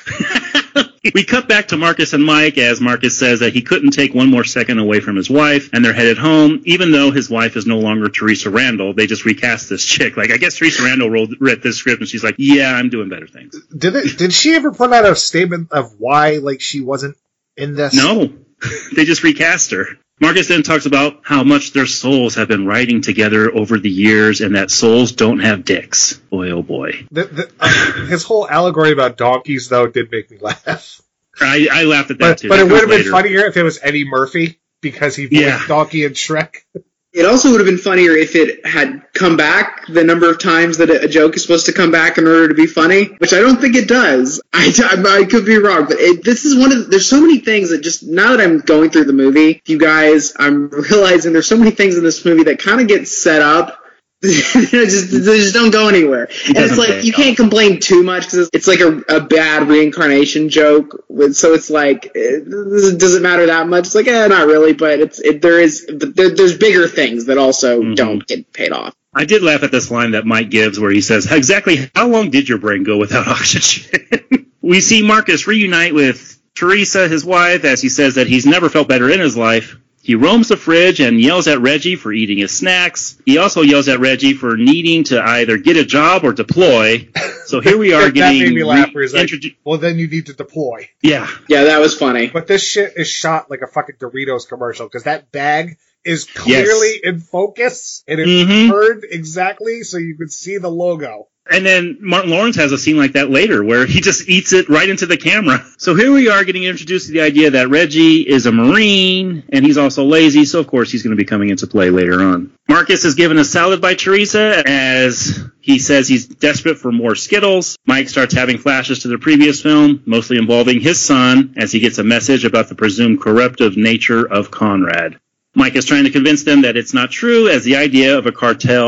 We cut back to Marcus and Mike as Marcus says that he couldn't take one more second away from his wife, and they're headed home, even though his wife is no longer Teresa Randall. They just recast this chick. Like, I guess Teresa Randall wrote, read this script, and she's like, yeah, I'm doing better things. Did it? Did she ever put out a statement of why, like, she wasn't in this? No. They just recast her. Marcus then talks about how much their souls have been riding together over the years and that souls don't have dicks. Boy, oh boy. The, the, uh, his whole allegory about donkeys, though, did make me laugh. I, I laughed at that, but, too. But that it would have been later. funnier if it was Eddie Murphy, because he voiced yeah. Donkey and Shrek. It also would have been funnier if it had come back the number of times that a joke is supposed to come back in order to be funny, which I don't think it does. I, I, I could be wrong, but it, this is one of the, there's so many things that just, now that I'm going through the movie, you guys, I'm realizing there's so many things in this movie that kind of get set up. just, they just don't go anywhere. It and it's like, you can't complain too much because it's like a, a bad reincarnation joke. So it's like, it doesn't matter that much. It's like, eh, not really, but it's it, there is there, there's bigger things that also mm-hmm. don't get paid off. I did laugh at this line that Mike gives where he says, exactly how long did your brain go without oxygen? We see Marcus reunite with Teresa, his wife, as he says that he's never felt better in his life. He roams the fridge and yells at Reggie for eating his snacks. He also yells at Reggie for needing to either get a job or deploy. So here we are that getting... made me laugh. Re- like, introdu- well, then you need to deploy. Yeah. Yeah, that was funny. But this shit is shot like a fucking Doritos commercial, because that bag is clearly yes. in focus, and it's mm-hmm. turned exactly so you could see the logo. And then Martin Lawrence has a scene like that later where he just eats it right into the camera. So here we are getting introduced to the idea that Reggie is a Marine and he's also lazy. So, of course, he's going to be coming into play later on. Marcus is given a salad by Teresa as he says he's desperate for more Skittles. Mike starts having flashes to the previous film, mostly involving his son, as he gets a message about the presumed corruptive nature of Conrad. Mike is trying to convince them that it's not true, as the idea of a cartel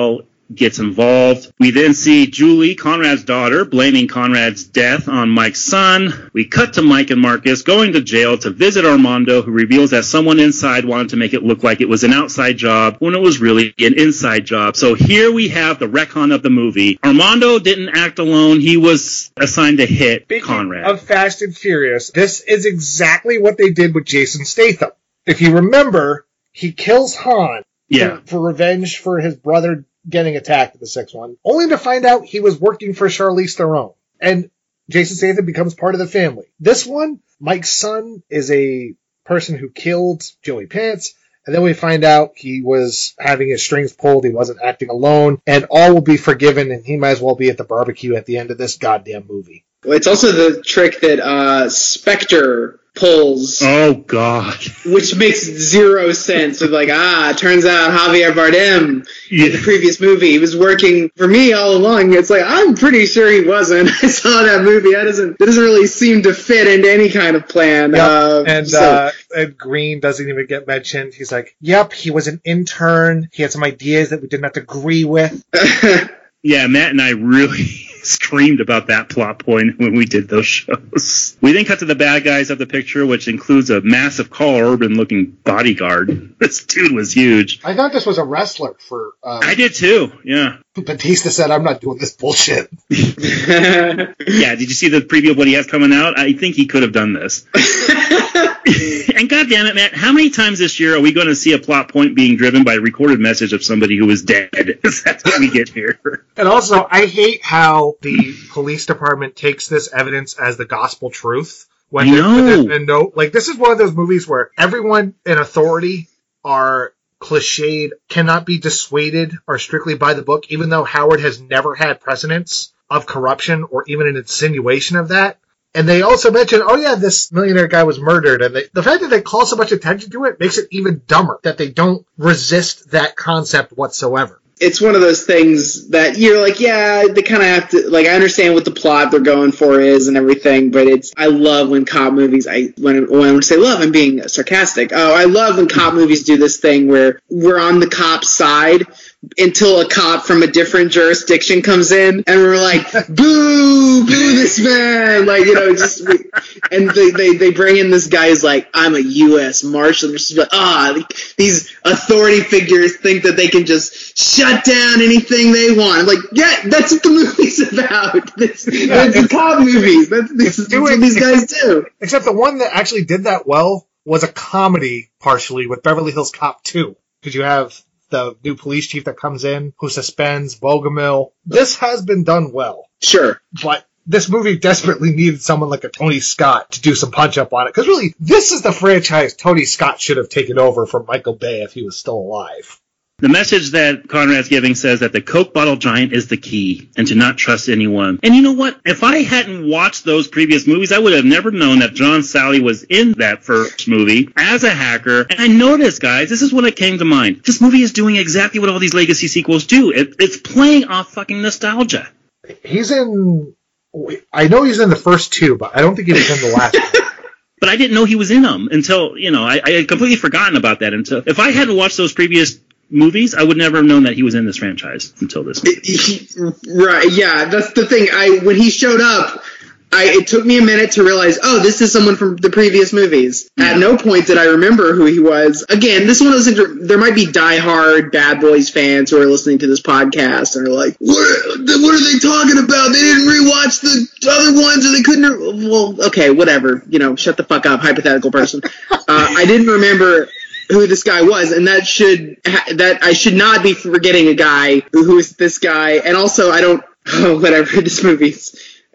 gets involved. We then see Julie, Conrad's daughter, blaming Conrad's death on Mike's son. We cut to Mike and Marcus going to jail to visit Armando, who reveals that someone inside wanted to make it look like it was an outside job when it was really an inside job. So here we have the retcon of the movie. Armando didn't act alone. He was assigned to hit Speaking Conrad. of Fast and Furious, this is exactly what they did with Jason Statham. If you remember, he kills Han yeah. for, for revenge for his brother getting attacked in the sixth one, only to find out he was working for Charlize Theron. And Jason Statham becomes part of the family. This one, Mike's son is a person who killed Joey Pants, and then we find out he was having his strings pulled, he wasn't acting alone, and all will be forgiven, and he might as well be at the barbecue at the end of this goddamn movie. It's also the trick that uh, Spectre pulls. Oh, God. Which makes zero sense. Of like, ah, it turns out Javier Bardem yeah. in the previous movie, he was working for me all along. It's like, I'm pretty sure he wasn't. I saw that movie. That doesn't, that doesn't really seem to fit into any kind of plan. Yep. Uh, and, so. uh, and Green doesn't even get mentioned. He's like, yep, he was an intern. He had some ideas that we didn't have to agree with. Yeah, Matt and I really screamed about that plot point when we did those shows. We then cut to the bad guys of the picture, which includes a massive Carl Urban-looking bodyguard. This dude was huge. I thought this was a wrestler for... Um, I did too, yeah. Batista said, I'm not doing this bullshit. Yeah, did you see the preview of what he has coming out? I think he could have done this. And goddamn it, Matt, how many times this year are we going to see a plot point being driven by a recorded message of somebody who is dead? That's what we get here. And also, I hate how the police department takes this evidence as the gospel truth. When I know. When there's been no, like, this is one of those movies where everyone in authority are cliched, cannot be dissuaded, are strictly by the book, even though Howard has never had precedence of corruption or even an insinuation of that. And they also mention, oh yeah, this millionaire guy was murdered. And they, the fact that they call so much attention to it makes it even dumber that they don't resist that concept whatsoever. It's one of those things that you're like, yeah, they kind of have to, like, I understand what the plot they're going for is and everything, but it's, I love when cop movies, I, when, when I say love, I'm being sarcastic. Oh, I love when cop movies do this thing where we're on the cop's side until a cop from a different jurisdiction comes in, and we're like, boo, boo this man, like, you know, just, and they, they, they bring in this guy who's like, I'm a U S Marshal, and just like, ah, these authority figures think that they can just shut down anything they want. I'm like, yeah, that's what the movie's about. This, yeah, it's cop movies. That's, this, that's what these guys do. Except the one that actually did that well was a comedy, partially, with Beverly Hills Cop two. Because you have the new police chief that comes in, who suspends Bogomil. This has been done well. Sure. But this movie desperately needed someone like a Tony Scott to do some punch-up on it. Because really, this is the franchise Tony Scott should have taken over from Michael Bay if he was still alive. The message that Conrad's giving says that the Coke bottle giant is the key, and to not trust anyone. And you know what? If I hadn't watched those previous movies, I would have never known that John Sally was in that first movie as a hacker. And I noticed, guys, this is what it came to mind. This movie is doing exactly what all these legacy sequels do. It, it's playing off fucking nostalgia. He's in... I know he's in the first two, but I don't think he was in the last one. But I didn't know he was in them until, you know, I, I had completely forgotten about that until... If I hadn't watched those previous movies, I would never have known that he was in this franchise until this movie. He, right, yeah, that's the thing. I when he showed up, I it took me a minute to realize, oh, this is someone from the previous movies. Yeah. At no point did I remember who he was. Again, this one was, there might be diehard Bad Boys fans who are listening to this podcast and are like, what, what are they talking about? They didn't rewatch the other ones, or they couldn't. Well, okay, whatever. You know, shut the fuck up, hypothetical person. uh, I didn't remember who this guy was, and that should that I should not be forgetting a guy who, who is this guy. And also, I don't. Oh, whatever. This movie's.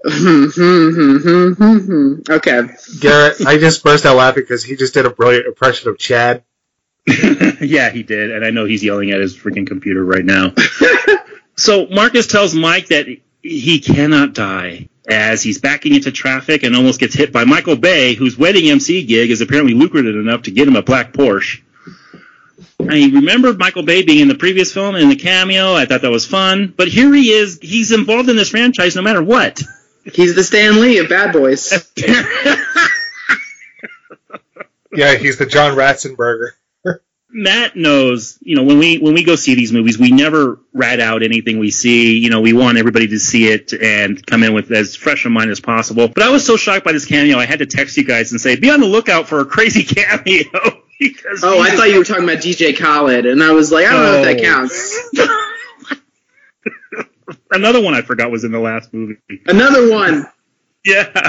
Okay. Garrett, I just burst out laughing because he just did a brilliant impression of Chad. Yeah, he did, and I know he's yelling at his freaking computer right now. So Marcus tells Mike that he cannot die, as he's backing into traffic and almost gets hit by Michael Bay, whose wedding M C gig is apparently lucrative enough to get him a black Porsche. I remembered Michael Bay being in the previous film in the cameo. I thought that was fun. But here he is. He's involved in this franchise no matter what. He's the Stan Lee of Bad Boys. Yeah, he's the John Ratzenberger. Matt knows, you know, when we when we go see these movies, we never rat out anything we see. You know, we want everybody to see it and come in with as fresh a mind as possible. But I was so shocked by this cameo, I had to text you guys and say, be on the lookout for a crazy cameo. because oh, I thought you were talking about D J Khaled, and I was like, I don't oh. know if that counts. Another one I forgot was in the last movie. Another one. Yeah.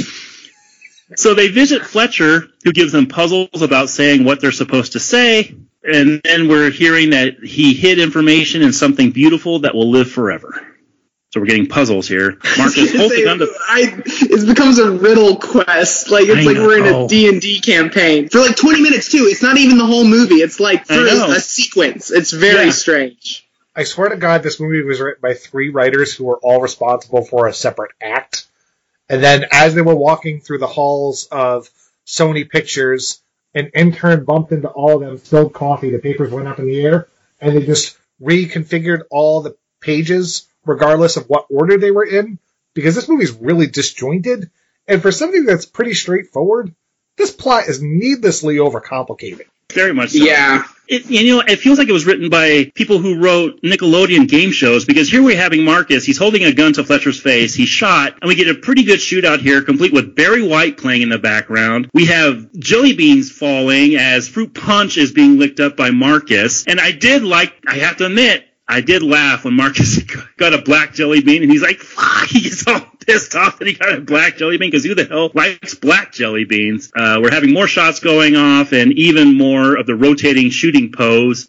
So they visit Fletcher, who gives them puzzles about saying what they're supposed to say, and then we're hearing that he hid information in something beautiful that will live forever. So we're getting puzzles here. Marcus, hold the gun to... I, it becomes a riddle quest. Like it's I like know. We're in a D and D campaign. For like twenty minutes, too. It's not even the whole movie. It's like for a, a sequence. It's very yeah. strange. I swear to God, this movie was written by three writers who were all responsible for a separate act. And then as they were walking through the halls of Sony Pictures, an intern bumped into all of them, spilled coffee, the papers went up in the air, and they just reconfigured all the pages regardless of what order they were in, because this movie's really disjointed, and for something that's pretty straightforward, this plot is needlessly overcomplicated. Very much so. Yeah. It, you know, it feels like it was written by people who wrote Nickelodeon game shows, because here we're having Marcus, he's holding a gun to Fletcher's face, he's shot, and we get a pretty good shootout here, complete with Barry White playing in the background. We have jelly beans falling as fruit punch is being licked up by Marcus, and I did like, I have to admit, I did laugh when Marcus got a black jelly bean, and he's like, fuck, he gets all pissed off that he got a black jelly bean, because who the hell likes black jelly beans? Uh, we're having more shots going off, and even more of the rotating shooting pose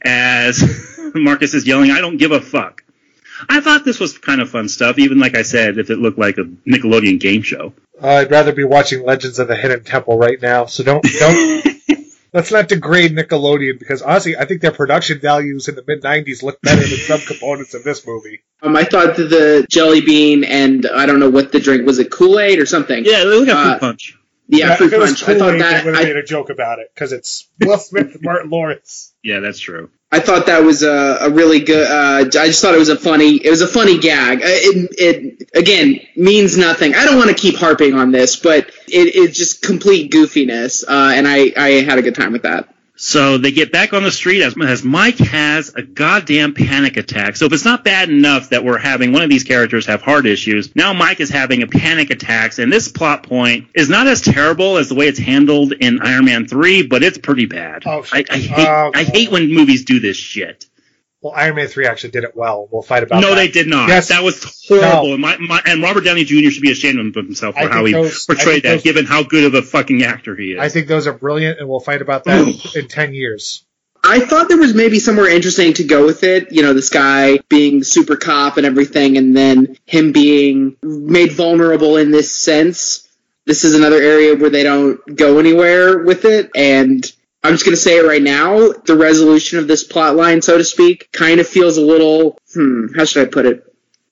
as Marcus is yelling, I don't give a fuck. I thought this was kind of fun stuff, even like I said, if it looked like a Nickelodeon game show. Uh, I'd rather be watching Legends of the Hidden Temple right now, so don't... don't... Let's not degrade Nickelodeon, because honestly, I think their production values in the mid nineties look better than some components of this movie. Um, I thought that the jelly bean and I don't know what the drink was, it Kool-Aid or something? Yeah, they look like uh, fruit punch. Yeah, yeah fruit punch. I thought that I would have made a joke about it because it's Will Smith and Martin Lawrence. Yeah, that's true. I thought that was a, a really good. Uh, I just thought it was a funny. It was a funny gag. It, it again means nothing. I don't want to keep harping on this, but it, it's just complete goofiness, uh, and I, I had a good time with that. So they get back on the street as, as Mike has a goddamn panic attack. So if it's not bad enough that we're having one of these characters have heart issues, now Mike is having a panic attacks, and this plot point is not as terrible as the way it's handled in Iron Man three, but it's pretty bad. Oh, I, I hate um, I hate when movies do this shit. Well, Iron Man three actually did it well. We'll fight about no, that. No, they did not. Yes. That was horrible. No. And, my, my, and Robert Downey Junior should be ashamed of himself for how he those, portrayed that, those, given how good of a fucking actor he is. I think those are brilliant, and we'll fight about that in ten years. I thought there was maybe somewhere interesting to go with it. You know, this guy being the super cop and everything, and then him being made vulnerable in this sense. This is another area where they don't go anywhere with it, and I'm just going to say it right now, the resolution of this plot line, so to speak, kind of feels a little, hmm, how should I put it?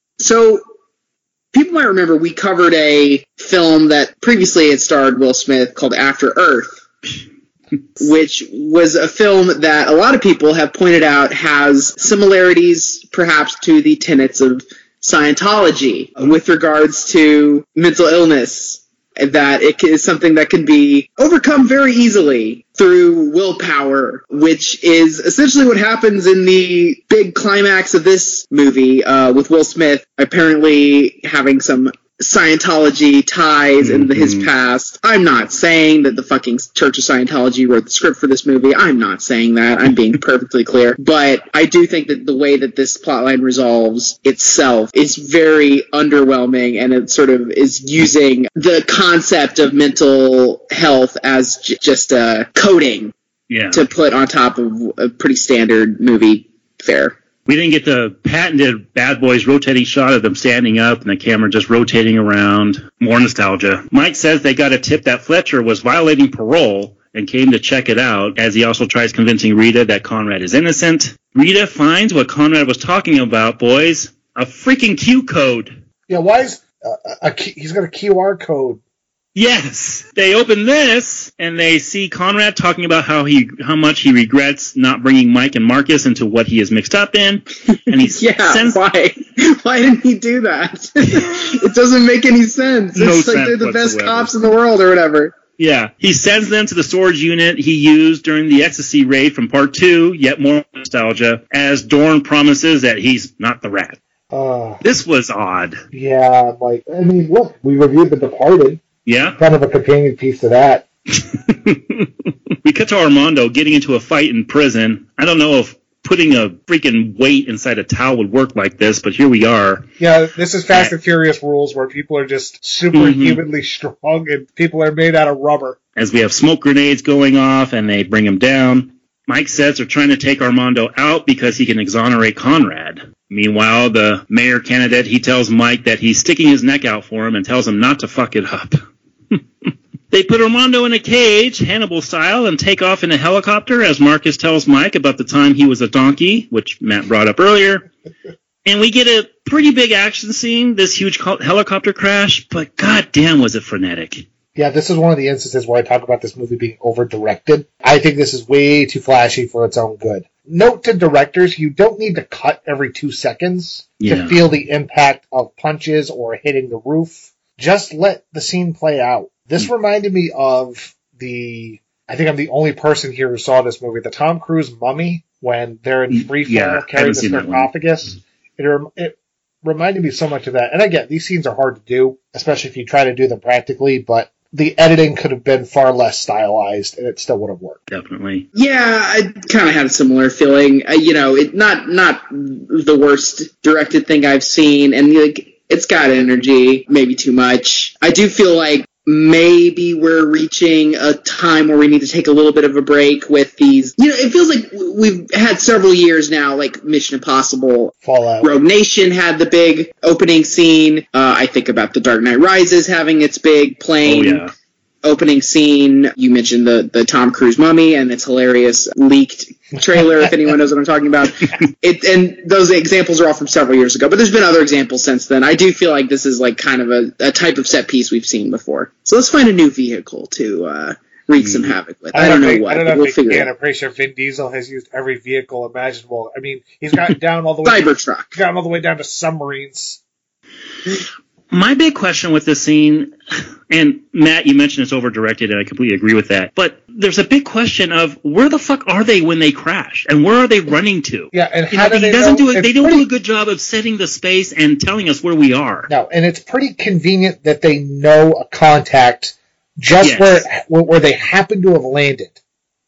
So, people might remember we covered a film that previously had starred Will Smith called After Earth, which was a film that a lot of people have pointed out has similarities, perhaps, to the tenets of Scientology with regards to mental illness. That it is something that can be overcome very easily through willpower, which is essentially what happens in the big climax of this movie, uh, with Will Smith apparently having some Scientology ties mm-hmm. in the, his past. I'm not saying that the fucking Church of Scientology wrote the script for this movie. I'm not saying that. I'm being perfectly clear. But I do think that the way that this plotline resolves itself is very underwhelming, and it sort of is using the concept of mental health as j- just a coating yeah. to put on top of a pretty standard movie fare. We didn't get the patented Bad Boys rotating shot of them standing up and the camera just rotating around. More nostalgia. Mike says they got a tip that Fletcher was violating parole and came to check it out, as he also tries convincing Rita that Conrad is innocent. Rita finds what Conrad was talking about, boys. A freaking Q code. Yeah, why is... Uh, a key, he's got a Q R code. Yes, they open this and they see Conrad talking about how he, how much he regrets not bringing Mike and Marcus into what he is mixed up in, and he yeah, sends. Why? Why didn't he do that? It doesn't make any sense. No it's like sense they're the whatsoever. best cops in the world or whatever. Yeah, he sends them to the storage unit he used during the ecstasy raid from part two, yet more nostalgia, as Dorn promises that he's not the rat. Uh, this was odd. Yeah, like, I mean, look, we reviewed The Departed. Yeah. Kind of a companion piece to that. We cut to Armando getting into a fight in prison. I don't know if putting a freaking weight inside a towel would work like this, but here we are. Yeah, this is Fast and Furious rules where people are just superhumanly mm-hmm. strong and people are made out of rubber. As we have smoke grenades going off and they bring him down. Mike says they're trying to take Armando out because he can exonerate Conrad. Meanwhile, the mayor candidate, he tells Mike that he's sticking his neck out for him and tells him not to fuck it up. They put Armando in a cage, Hannibal style, and take off in a helicopter as Marcus tells Mike about the time he was a donkey, which Matt brought up earlier. And we get a pretty big action scene, this huge helicopter crash, but goddamn was it frenetic. Yeah, this is one of the instances where I talk about this movie being over-directed. I think this is way too flashy for its own good. Note to directors, you don't need to cut every two seconds yeah. to feel the impact of punches or hitting the roof. Just let the scene play out. This reminded me of the, I think I'm the only person here who saw this movie, the Tom Cruise Mummy, when they're in free fall yeah, carrying the sarcophagus. It, it reminded me so much of that. And again, these scenes are hard to do, especially if you try to do them practically, but the editing could have been far less stylized and it still would have worked. Definitely. Yeah, I kind of had a similar feeling. Uh, you know, it not not the worst directed thing I've seen, and like it's got energy, maybe too much. I do feel like maybe we're reaching a time where we need to take a little bit of a break with these. You know, it feels like we've had several years now, like Mission Impossible. Fallout. Rogue Nation had the big opening scene. Uh, I think about The Dark Knight Rises having its big plane. Oh, yeah. Opening scene. You mentioned the, the Tom Cruise Mummy and its hilarious leaked trailer, if anyone knows what I'm talking about. It, and those examples are all from several years ago, but there's been other examples since then. I do feel like this is like kind of a, a type of set piece we've seen before. So let's find a new vehicle to uh, wreak some havoc with. I, I don't know think, what, I don't but know we'll if figure can. it out. I'm pretty sure Vin Diesel has used every vehicle imaginable. I mean, he's gotten down all the way Cybertruck. He's gotten all the way down to submarines. My big question with this scene, and Matt, you mentioned it's over-directed, and I completely agree with that, but there's a big question of where the fuck are they when they crash, and where are they running to? Yeah, and you how know, do they doesn't know? do a, They don't pretty, do a good job of setting the space and telling us where we are. No, and it's pretty convenient that they know a contact just yes. where where they happen to have landed.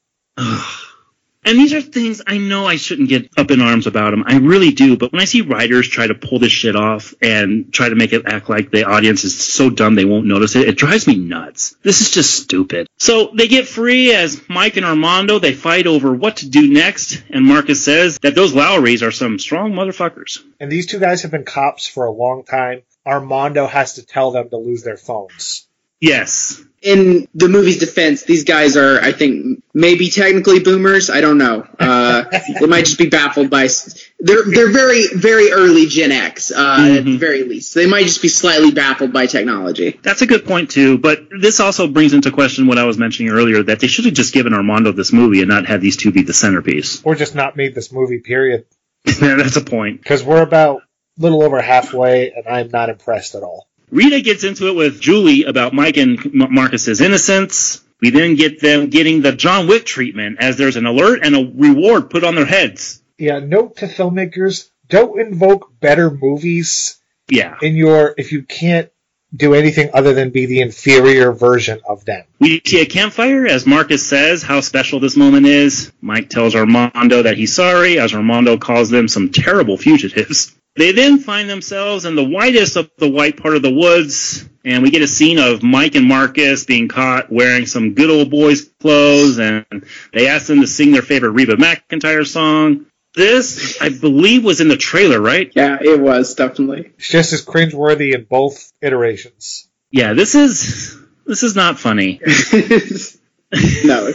And these are things I know I shouldn't get up in arms about them. I really do. But when I see writers try to pull this shit off and try to make it act like the audience is so dumb they won't notice it, it drives me nuts. This is just stupid. So they get free as Mike and Armando, they fight over what to do next. And Marcus says that those Lowrys are some strong motherfuckers. And these two guys have been cops for a long time. Armando has to tell them to lose their phones. Yes. In the movie's defense, these guys are, I think, maybe technically boomers. I don't know. Uh, they might just be baffled by. They're they're very very early Gen X uh, mm-hmm. at the very least. So they might just be slightly baffled by technology. That's a good point too. But this also brings into question what I was mentioning earlier, that they should have just given Armando this movie and not had these two be the centerpiece, or just not made this movie. Period. That's a point. Because we're about a little over halfway, and I'm not impressed at all. Rita gets into it with Julie about Mike and Marcus's innocence. We then get them getting the John Wick treatment as there's an alert and a reward put on their heads. Yeah, note to filmmakers, don't invoke better movies yeah. in your, if you can't do anything other than be the inferior version of them. We see a campfire as Marcus says how special this moment is. Mike tells Armando that he's sorry as Armando calls them some terrible fugitives. They then find themselves in the whitest of the white part of the woods, and we get a scene of Mike and Marcus being caught wearing some good old boys clothes, and they ask them to sing their favorite Reba McEntire song. This, I believe, was in the trailer, right? Yeah, it was, definitely. It's just as cringeworthy in both iterations. Yeah, this is this is not funny. No, it's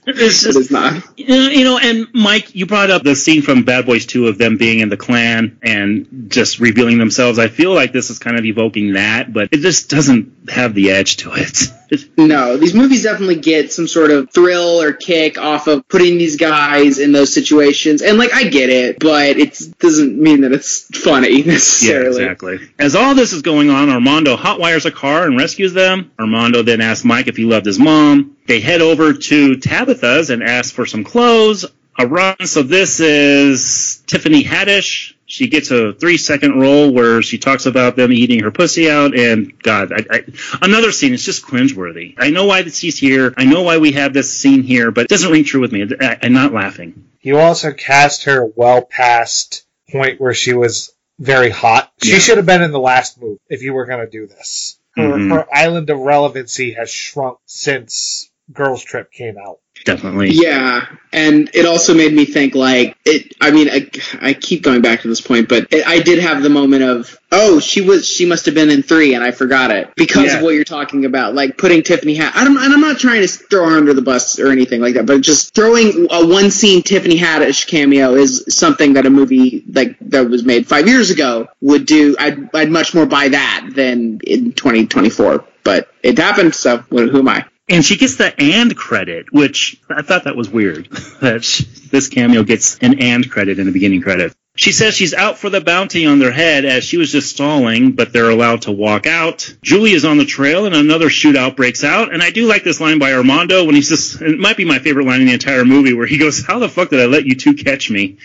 It's just, it is not. You know, and Mike, you brought up the scene from Bad Boys two of them being in the Klan and just revealing themselves. I feel like this is kind of evoking that, but it just doesn't have the edge to it. No, these movies definitely get some sort of thrill or kick off of putting these guys in those situations. And, like, I get it, but it doesn't mean that it's funny necessarily. Yeah, exactly. As all this is going on, Armando hotwires a car and rescues them. Armando then asks Mike if he loved his mom. They head over to Tabitha's and ask for some clothes. A run. So this is Tiffany Haddish. She gets a three-second role where she talks about them eating her pussy out, and God, I, I, another scene is just cringeworthy. I know why she's here. I know why we have this scene here, but it doesn't ring true with me. I, I'm not laughing. You also cast her well past point where she was very hot. She Yeah. should have been in the last movie if you were going to do this. Her, Mhm. her island of relevancy has shrunk since Girls Trip came out. Definitely. Yeah, and it also made me think, like, it. I mean, I, I keep going back to this point, but it, I did have the moment of, oh, she was, she must have been in three, and I forgot it because Yeah. of what you're talking about, like putting Tiffany Haddish. I don't, and I'm not trying to throw her under the bus or anything like that, but just throwing a one scene Tiffany Haddish cameo is something that a movie like that was made five years ago would do. I'd, I'd much more buy that than in twenty twenty-four, but it happened. So who am I? And she gets the and credit, which I thought that was weird, that she, this cameo gets an and credit in the beginning credit. She says she's out for the bounty on their head as she was just stalling, but they're allowed to walk out. Julie is on the trail and another shootout breaks out. And I do like this line by Armando when he's just, it might be my favorite line in the entire movie, where he goes, "How the fuck did I let you two catch me?"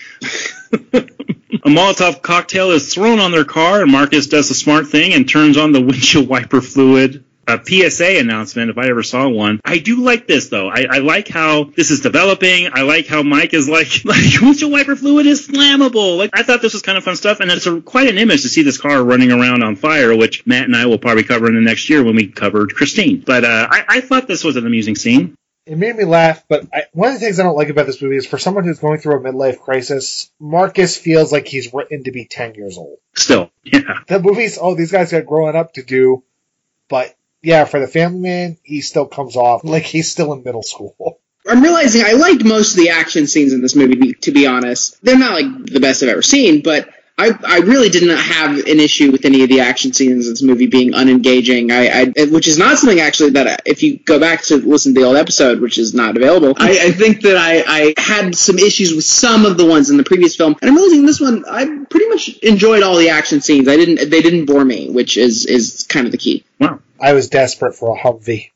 A Molotov cocktail is thrown on their car, and Marcus does the smart thing and turns on the windshield wiper fluid. A P S A announcement, if I ever saw one. I do like this, though. I, I like how this is developing. I like how Mike is like, like windshield wiper fluid is flammable. Like, I thought this was kind of fun stuff, and it's a, quite an image to see this car running around on fire, which Matt and I will probably cover in the next year when we covered Christine. But uh, I, I thought this was an amusing scene. It made me laugh, but I, one of the things I don't like about this movie is for someone who's going through a midlife crisis, Marcus feels like he's written to be ten years old. Still, yeah. The movie's, oh, these guys got growing up to do, but yeah, for the family man, he still comes off like he's still in middle school. I'm realizing I liked most of the action scenes in this movie, to be honest. They're not like the best I've ever seen, but I, I really did not have an issue with any of the action scenes in this movie being unengaging, I, I, which is not something actually that I, if you go back to listen to the old episode, which is not available, I, I think that I, I had some issues with some of the ones in the previous film, and I'm realizing this one, I pretty much enjoyed all the action scenes. I didn't, they didn't bore me, which is, is kind of the key. Wow. I was desperate for a Humvee.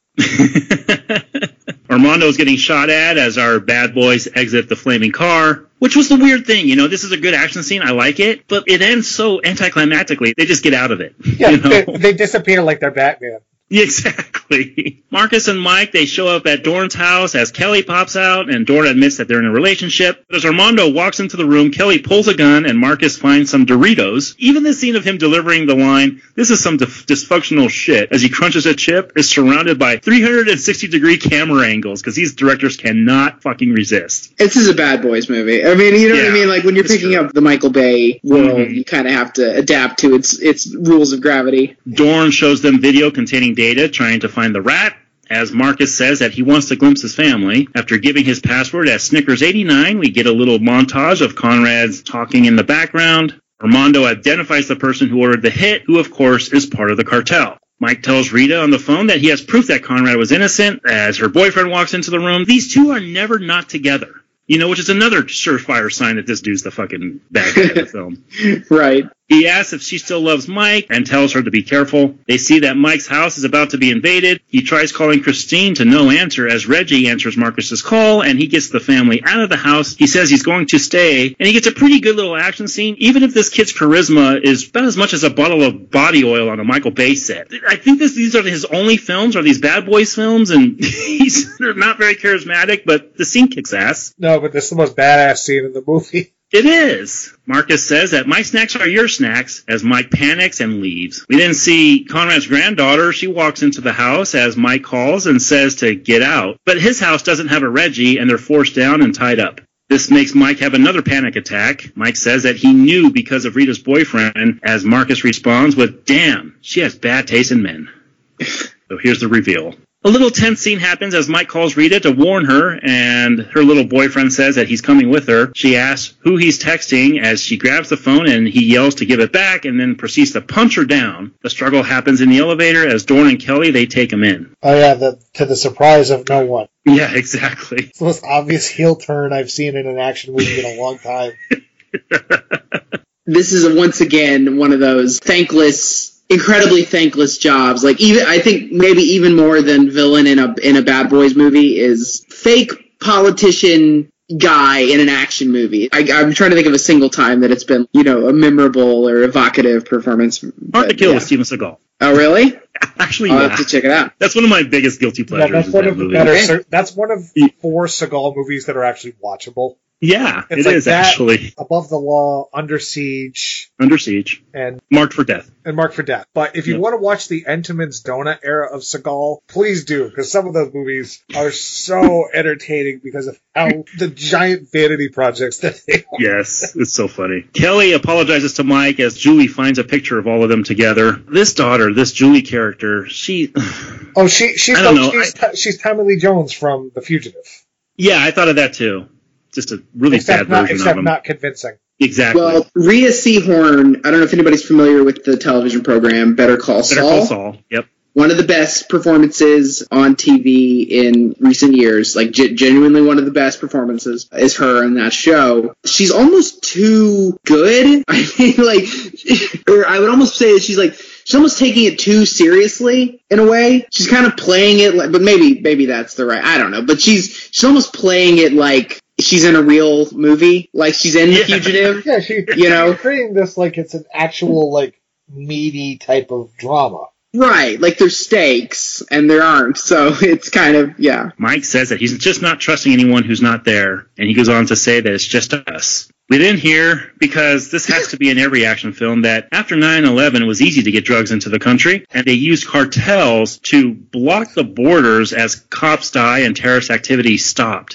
Armando's getting shot at as our bad boys exit the flaming car, which was the weird thing. You know, this is a good action scene. I like it, but it ends so anticlimactically. They just get out of it. Yeah, you know? they, they disappear like they're Batman. Exactly. Marcus and Mike, they show up at Dorn's house as Kelly pops out, and Dorn admits that they're in a relationship. As Armando walks into the room, Kelly pulls a gun, and Marcus finds some Doritos. Even the scene of him delivering the line, "This is some dif- dysfunctional shit," as he crunches a chip, is surrounded by three hundred sixty degree camera angles, because these directors cannot fucking resist. This is a Bad Boys movie. I mean, you know Yeah, what I mean? Like, when you're it's picking true. up the Michael Bay world, Mhm. you kind of have to adapt to its its rules of gravity. Dorn shows them video containing data trying to find the rat, as Marcus says that he wants to glimpse his family. After giving his password as Snickers eighty-nine, we get a little montage of Conrad's talking in the background. Armando identifies the person who ordered the hit, who of course is part of the cartel. Mike tells Rita on the phone that he has proof that Conrad was innocent as her boyfriend walks into the room. These two are never not together. You know, which is another surefire sign that this dude's the fucking bad guy of the film. Right. He asks if she still loves Mike and tells her to be careful. They see that Mike's house is about to be invaded. He tries calling Christine to no answer as Reggie answers Marcus's call, and he gets the family out of the house. He says he's going to stay, and he gets a pretty good little action scene, even if this kid's charisma is about as much as a bottle of body oil on a Michael Bay set. I think this, these are his only films, are these Bad Boys films, and he's not very charismatic, but the scene kicks ass. No, but this is the most badass scene in the movie. It is. Marcus says that my snacks are your snacks as Mike panics and leaves. We then see Conrad's granddaughter. She walks into the house as Mike calls and says to get out. But his house doesn't have a Reggie, and they're forced down and tied up. This makes Mike have another panic attack. Mike says that he knew because of Rita's boyfriend, as Marcus responds with, "Damn, she has bad taste in men." So here's the reveal. A little tense scene happens as Mike calls Rita to warn her, and her little boyfriend says that he's coming with her. She asks who he's texting as she grabs the phone, and he yells to give it back and then proceeds to punch her down. The struggle happens in the elevator as Dorn and Kelly, they take him in. Oh yeah, the, to the surprise of no one. Yeah, exactly. It's the most obvious heel turn I've seen in an action movie in a long time. This is once again one of those thankless, incredibly thankless jobs. Like even I think maybe even more than villain in a in a Bad Boys movie is fake politician guy in an action movie. I, I'm trying to think of a single time that it's been, you know, a memorable or evocative performance. Hard to Kill yeah. with Steven Seagal. Oh, really? Actually, I'll yeah. have to check it out. That's one of my biggest guilty pleasures. Yeah, that's, one that of the movie. better, that's one of four Seagal movies that are actually watchable. Yeah, it's it like is that, actually. Above the Law, Under Siege. Under Siege. And Marked for Death. And Marked for Death. But if you yep. want to watch the Entenmann's Donut era of Seagal, please do, because some of those movies are so entertaining because of how the giant vanity projects that they are. Yes, it's so funny. Kelly apologizes to Mike as Julie finds a picture of all of them together. This daughter, this Julie character, she... Oh, she, she's, I don't oh, know. she's, I, she's Tommy Lee Jones from The Fugitive. Yeah, I thought of that too. Just a really except bad not, version except of him. not convincing. Exactly. Well, Rhea Seehorn, I don't know if anybody's familiar with the television program Better Call Saul. Better Call Saul, yep. One of the best performances on T V in recent years, like g- genuinely one of the best performances, is her in that show. She's almost too good. I mean, like, or I would almost say that she's like, she's almost taking it too seriously in a way. She's kind of playing it like, but maybe, maybe that's the right, I don't know. But she's, she's almost playing it like she's in a real movie, like she's in The Yeah. Fugitive. Yeah, she, you know, she's treating this like it's an actual, like, meaty type of drama. Right, like there's stakes, and there aren't, so it's kind of, yeah. Mike says that he's just not trusting anyone who's not there, and he goes on to say that it's just us. We then hear, because this has to be in every action film, that after nine eleven it was easy to get drugs into the country, and they used cartels to block the borders as cops die and terrorist activity stopped.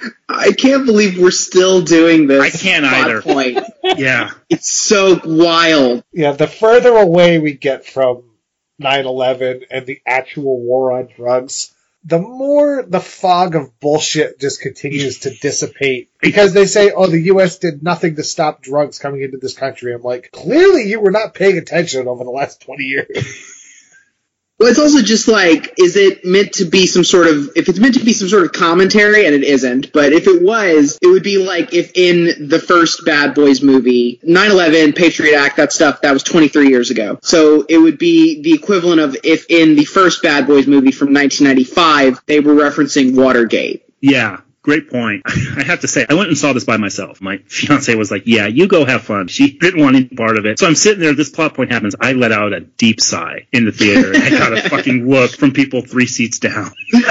I can't believe we're still doing this. I can't either. Point. Yeah. It's so wild. Yeah, the further away we get from nine eleven and the actual war on drugs, the more the fog of bullshit just continues to dissipate. Because they say, oh, the U S did nothing to stop drugs coming into this country. I'm like, clearly you were not paying attention over the last twenty years. Well, it's also just like, is it meant to be some sort of, if it's meant to be some sort of commentary, and it isn't, but if it was, it would be like if in the first Bad Boys movie, nine eleven, Patriot Act, that stuff, that was twenty-three years ago. So it would be the equivalent of if in the first Bad Boys movie from nineteen ninety-five, they were referencing Watergate. Yeah. Great point. I have to say, I went and saw this by myself. My fiance was like, yeah, you go have fun. She didn't want any part of it. So I'm sitting there, this plot point happens. I let out a deep sigh in the theater. And I got a fucking look from people three seats down.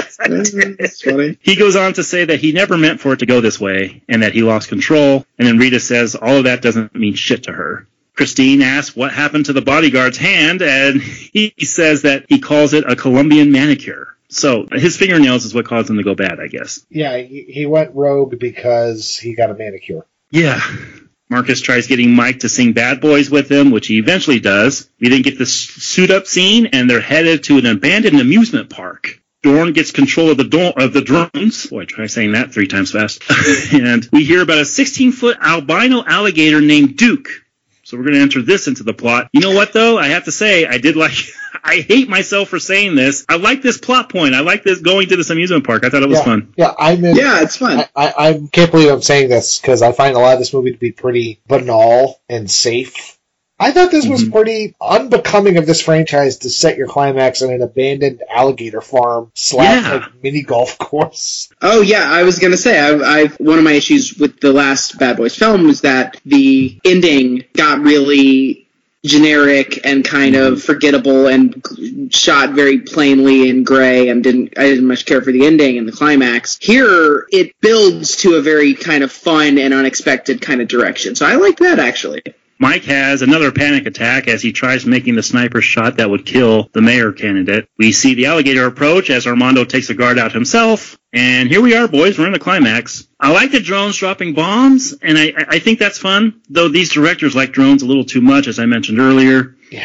That's funny. He goes on to say that he never meant for it to go this way and that he lost control. And then Rita says all of that doesn't mean shit to her. Christine asks what happened to the bodyguard's hand, and he says that he calls it a Colombian manicure. So his fingernails is what caused him to go bad, I guess. Yeah, he, he went rogue because he got a manicure. Yeah. Marcus tries getting Mike to sing Bad Boys with him, which he eventually does. We then get the suit-up scene, and they're headed to an abandoned amusement park. Dorn gets control of the do- of the drones. Boy, try saying that three times fast. And we hear about a sixteen-foot albino alligator named Duke. So we're going to enter this into the plot. You know what, though? I have to say, I did like... I hate myself for saying this. I like this plot point. I like this going to this amusement park. I thought it was yeah, fun. Yeah, I'm in, yeah, it's fun. I, I, I can't believe I'm saying this because I find a lot of this movie to be pretty banal and safe. I thought this was mm-hmm. pretty unbecoming of this franchise to set your climax in an abandoned alligator farm slash yeah. like mini golf course. Oh yeah, I was gonna say I've, I've one of my issues with the last Bad Boys film was that the ending got really generic and kind of forgettable and shot very plainly in gray, and didn't I didn't much care for the ending and the climax. Here it builds to a very kind of fun and unexpected kind of direction. So I like that actually. Mike has another panic attack as he tries making the sniper shot that would kill the mayor candidate. We see the alligator approach as Armando takes the guard out himself. And here we are, boys. We're in the climax. I like the drones dropping bombs, and I, I think that's fun, though these directors like drones a little too much, as I mentioned earlier. Yeah.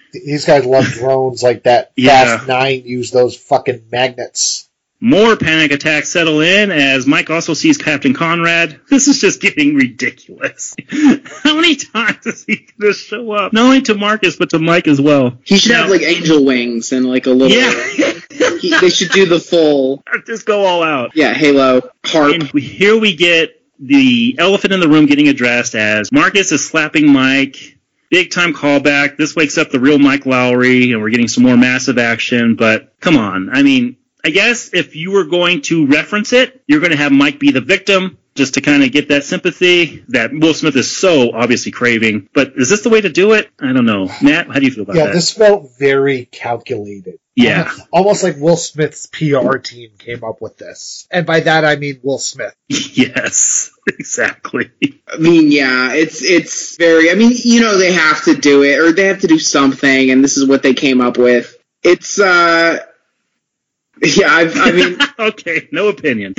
These guys love drones like that. Yeah. Fast Nine used those fucking magnets. More panic attacks settle in as Mike also sees Captain Conrad. This is just getting ridiculous. How many times is he going to show up? Not only to Marcus, but to Mike as well. He should now, have, like, angel wings and, like, a little... Yeah. he, they should do the full... Just go all out. Yeah, Halo, harp. And we, here we get the elephant in the room getting addressed as Marcus is slapping Mike. Big time callback. This wakes up the real Mike Lowry, and we're getting some more massive action. But come on. I mean... I guess if you were going to reference it, you're going to have Mike be the victim, just to kind of get that sympathy that Will Smith is so obviously craving. But is this the way to do it? I don't know. Matt, how do you feel about yeah, that? Yeah, this felt very calculated. Yeah. Almost, almost like Will Smith's P R team came up with this. And by that, I mean Will Smith. Yes, exactly. I mean, yeah, it's it's very... I mean, you know, they have to do it, or they have to do something, and this is what they came up with. It's, uh... Yeah, I've, I mean... okay, no opinion.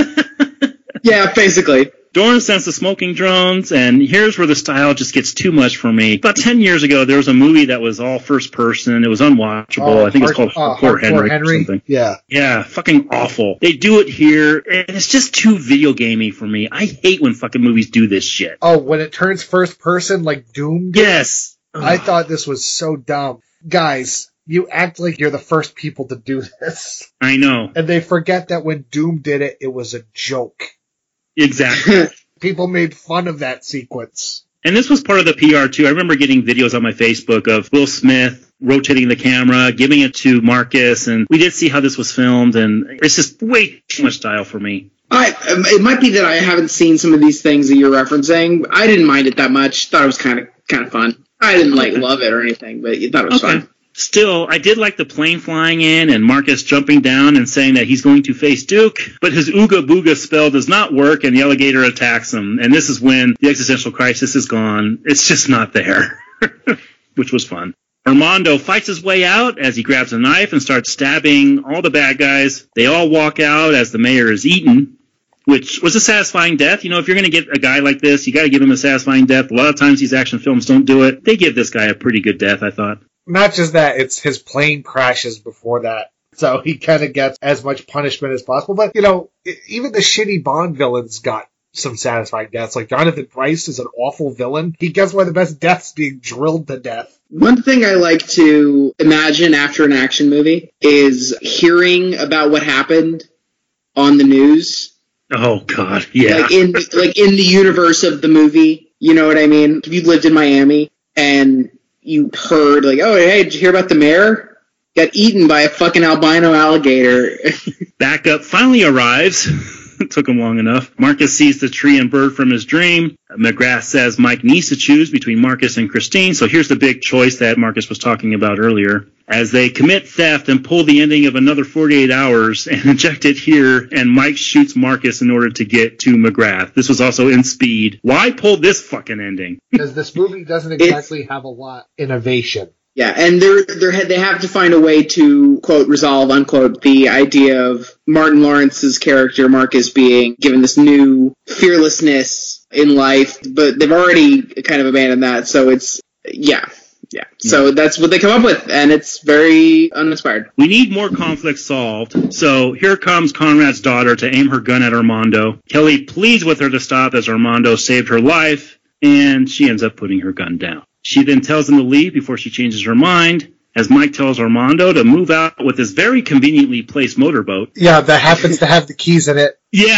Yeah, basically. Dorn sends the smoking drones, and here's where the style just gets too much for me. About ten years ago, there was a movie that was all first person. It was unwatchable. Oh, I think it's called uh, Hardcore Henry, Henry or something. Yeah. Yeah, fucking awful. They do it here, and it's just too video gamey for me. I hate when fucking movies do this shit. Oh, when it turns first person like Doom did? Yes. I thought this was so dumb. Guys... You act like you're the first people to do this. I know. And they forget that when Doom did it, it was a joke. Exactly. People made fun of that sequence. And this was part of the P R, too. I remember getting videos on my Facebook of Will Smith rotating the camera, giving it to Marcus, and we did see how this was filmed, and it's just way too much style for me. I, it might be that I haven't seen some of these things that you're referencing. I didn't mind it that much. Thought it was kind of kind of fun. I didn't, like, okay. love it or anything, but you thought it was okay. fun. Still, I did like the plane flying in and Marcus jumping down and saying that he's going to face Duke, but his Ooga Booga spell does not work and the alligator attacks him. And this is when the existential crisis is gone. It's just not there, which was fun. Armando fights his way out as he grabs a knife and starts stabbing all the bad guys. They all walk out as the mayor is eaten, which was a satisfying death. You know, if you're going to get a guy like this, you got to give him a satisfying death. A lot of times these action films don't do it. They give this guy a pretty good death, I thought. Not just that, it's his plane crashes before that. So he kind of gets as much punishment as possible. But, you know, even the shitty Bond villains got some satisfying deaths. Like Jonathan Pryce is an awful villain. He gets one of the best deaths being drilled to death. One thing I like to imagine after an action movie is hearing about what happened on the news. Oh, God, yeah. Like in, like in the universe of the movie, you know what I mean? If you lived in Miami and... you heard, like, oh, hey, did you hear about the mayor? Got eaten by a fucking albino alligator. Backup finally arrives. It took him long enough. Marcus sees the tree and bird from his dream. McGrath says Mike needs to choose between Marcus and Christine, so here's the big choice that Marcus was talking about earlier. As they commit theft and pull the ending of Another forty-eight hours and inject it here, and Mike shoots Marcus in order to get to McGrath. This was also in Speed. Why pull this fucking ending? Because this movie doesn't exactly it's, have a lot of innovation. Yeah, and they're, they're, they have to find a way to, quote, resolve, unquote, the idea of Martin Lawrence's character, Marcus, being given this new fearlessness in life, but they've already kind of abandoned that, so it's, yeah. Yeah, so that's what they come up with, and it's very uninspired. We need more conflict solved, so here comes Conrad's daughter to aim her gun at Armando. Kelly pleads with her to stop as Armando saved her life, and she ends up putting her gun down. She then tells him to leave before she changes her mind, as Mike tells Armando to move out with his very conveniently placed motorboat. Yeah, that happens to have the keys in it. Yeah.